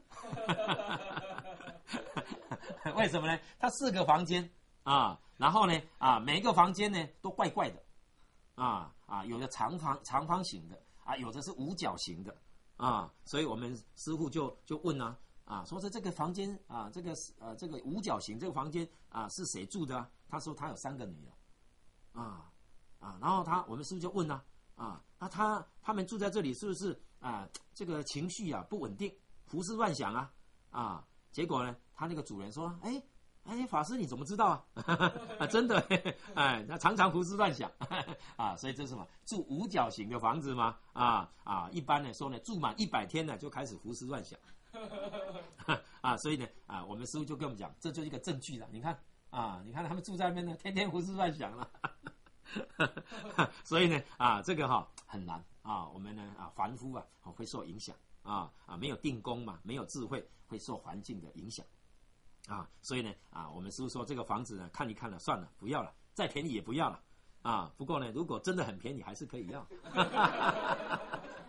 为什么呢？它四个房间啊，然后呢啊每一个房间呢都怪怪的啊啊，有的长方长方形的啊，有的是五角形的啊，所以我们师傅就就问啊。啊，说是这个房间啊，这个呃这个五角形这个房间啊是谁住的啊？他说他有三个女儿，啊啊，然后他我们是不是就问呢？啊，那他他们住在这里是不是啊这个情绪啊不稳定，胡思乱想啊啊？结果呢，他那个主人说，哎哎，法师你怎么知道啊？啊真的，哎，他常常胡思乱想啊，所以这是什么？住五角形的房子吗？啊啊，一般来说呢，住满一百天呢就开始胡思乱想。啊，所以呢，啊，我们师父就跟我们讲，这就是一个证据了。你看，啊，你看他们住在那边呢，天天胡思乱想了。所以呢，啊，这个哈、哦、很难啊，我们呢啊凡夫啊会受影响啊啊，没有定功嘛，没有智慧，会受环境的影响啊。所以呢，啊，我们师父说这个房子呢看一看了，算了，不要了，再便宜也不要了啊。不过呢，如果真的很便宜，还是可以要。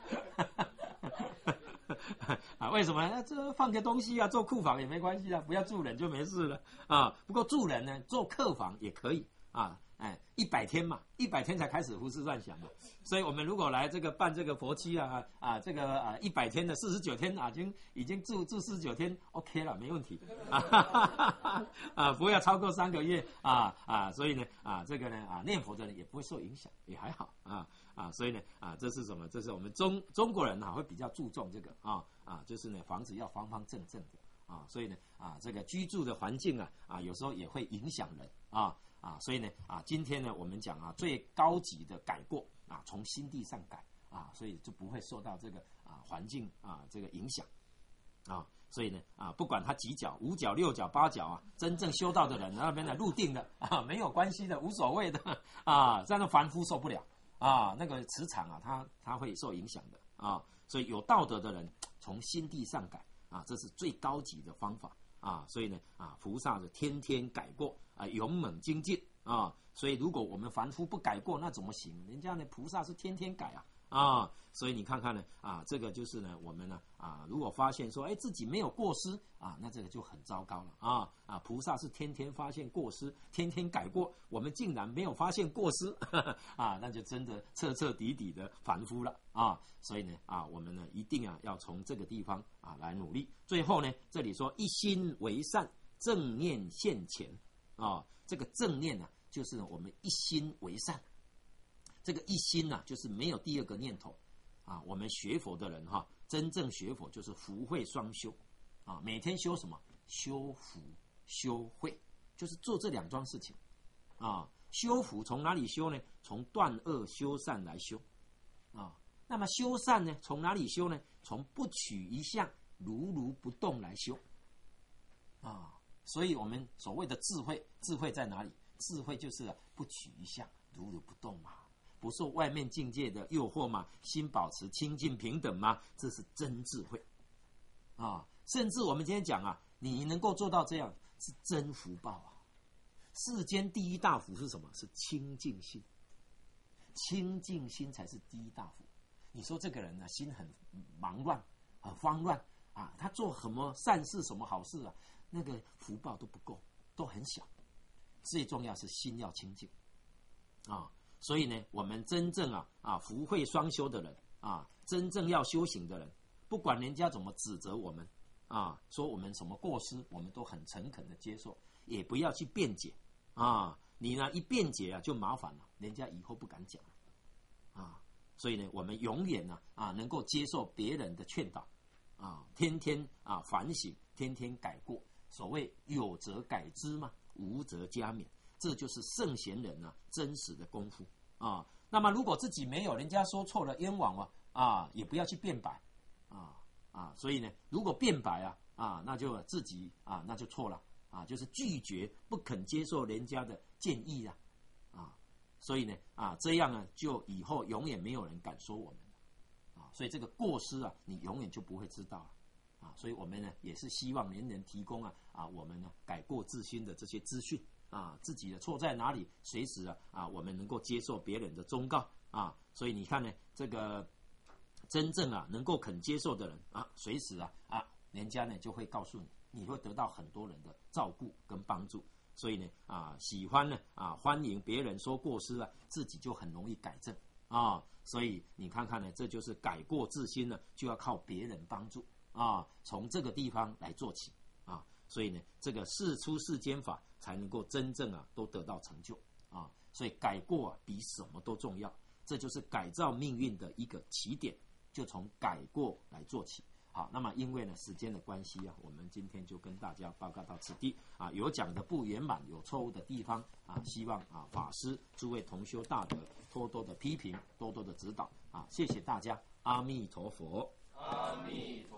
为什么呢？这放个东西啊，做库房也没关系啊，不要住人就没事了啊。不过住人呢，做客房也可以啊。哎，一百天嘛，一百天才开始胡思乱想嘛。所以我们如果来这个办这个佛期啊啊，这个啊一百天的四十九天啊，已经已经住住四十九天 ，OK 了，没问题啊哈哈哈啊，不要超过三个月啊啊，所以呢啊这个呢啊念佛的人也不会受影响，也还好啊啊，所以呢啊这是什么？这是我们中中国人啊会比较注重这个啊啊，就是呢房子要方方正正的啊，所以呢啊这个居住的环境啊啊有时候也会影响人啊。啊，所以呢，啊，今天呢，我们讲啊，最高级的改过啊，从心地上改啊，所以就不会受到这个啊环境啊这个影响啊，所以呢，啊，不管他几角、五角、六角、八角啊，真正修道的人那边呢入定的啊，没有关系的，无所谓的啊，这样的凡夫受不了啊，那个磁场啊，他他会受影响的啊，所以有道德的人从心地上改啊，这是最高级的方法。啊，所以呢，啊，菩萨是天天改过啊，勇猛精进啊，所以如果我们凡夫不改过，那怎么行？人家呢，菩萨是天天改啊啊，所以你看看呢，啊，这个就是呢，我们呢，啊，如果发现说，哎，自己没有过失啊，那这个就很糟糕了啊啊，菩萨是天天发现过失，天天改过，我们竟然没有发现过失呵呵啊，那就真的彻彻底底的凡夫了啊，所以呢，啊，我们呢一定啊要从这个地方啊来努力。最后呢，这里说一心为善，正念现前啊，这个正念呢、啊，就是呢我们一心为善。这个一心呢、啊，就是没有第二个念头啊。我们学佛的人哈、啊，真正学佛就是福慧双修啊。每天修什么？修福修慧，就是做这两桩事情啊。修福从哪里修呢？从断恶修善来修啊。那么修善呢？从哪里修呢？从不取一相，如如不动来修啊。所以我们所谓的智慧，智慧在哪里？智慧就是、啊、不取一相，如如不动嘛。不受外面境界的诱惑嘛，心保持清净平等嘛，这是真智慧啊！甚至我们今天讲啊，你能够做到这样，是真福报啊！世间第一大福是什么？是清净心，清净心才是第一大福。你说这个人呢、啊，心很忙乱，很慌乱啊，他做什么善事、什么好事啊，那个福报都不够，都很小。最重要是心要清净啊！所以呢，我们真正啊啊福慧双修的人啊，真正要修行的人，不管人家怎么指责我们啊，说我们什么过失，我们都很诚恳的接受，也不要去辩解啊。你呢一辩解啊就麻烦了，人家以后不敢讲啊。所以呢，我们永远呢啊能够接受别人的劝导啊，天天啊反省，天天改过。所谓有则改之嘛，无则加勉。这就是圣贤人呢、啊、真实的功夫啊。那么如果自己没有，人家说错了冤枉啊啊，也不要去辩白啊啊。所以呢，如果辩白啊啊，那就自己啊那就错了啊，就是拒绝不肯接受人家的建议啊啊。所以呢啊这样呢，就以后永远没有人敢说我们了啊。所以这个过失啊，你永远就不会知道了啊。所以我们呢也是希望人人提供啊啊我们呢改过自新的这些资讯。啊，自己的错在哪里？随时啊啊，我们能够接受别人的忠告啊，所以你看呢，这个真正啊能够肯接受的人啊，随时啊啊，人家呢就会告诉你，你会得到很多人的照顾跟帮助。所以呢啊，喜欢呢啊，欢迎别人说过失啊，自己就很容易改正啊。所以你看看呢，这就是改过自新呢，就要靠别人帮助啊，从这个地方来做起啊。所以呢，这个事出世间法才能够真正啊都得到成就啊。所以改过啊比什么都重要，这就是改造命运的一个起点，就从改过来做起。好，那么因为呢时间的关系啊，我们今天就跟大家报告到此地啊，有讲的不圆满、有错误的地方啊，希望啊法师诸位同修大德多多的批评，多多的指导啊，谢谢大家，阿弥陀佛。 阿弥陀佛。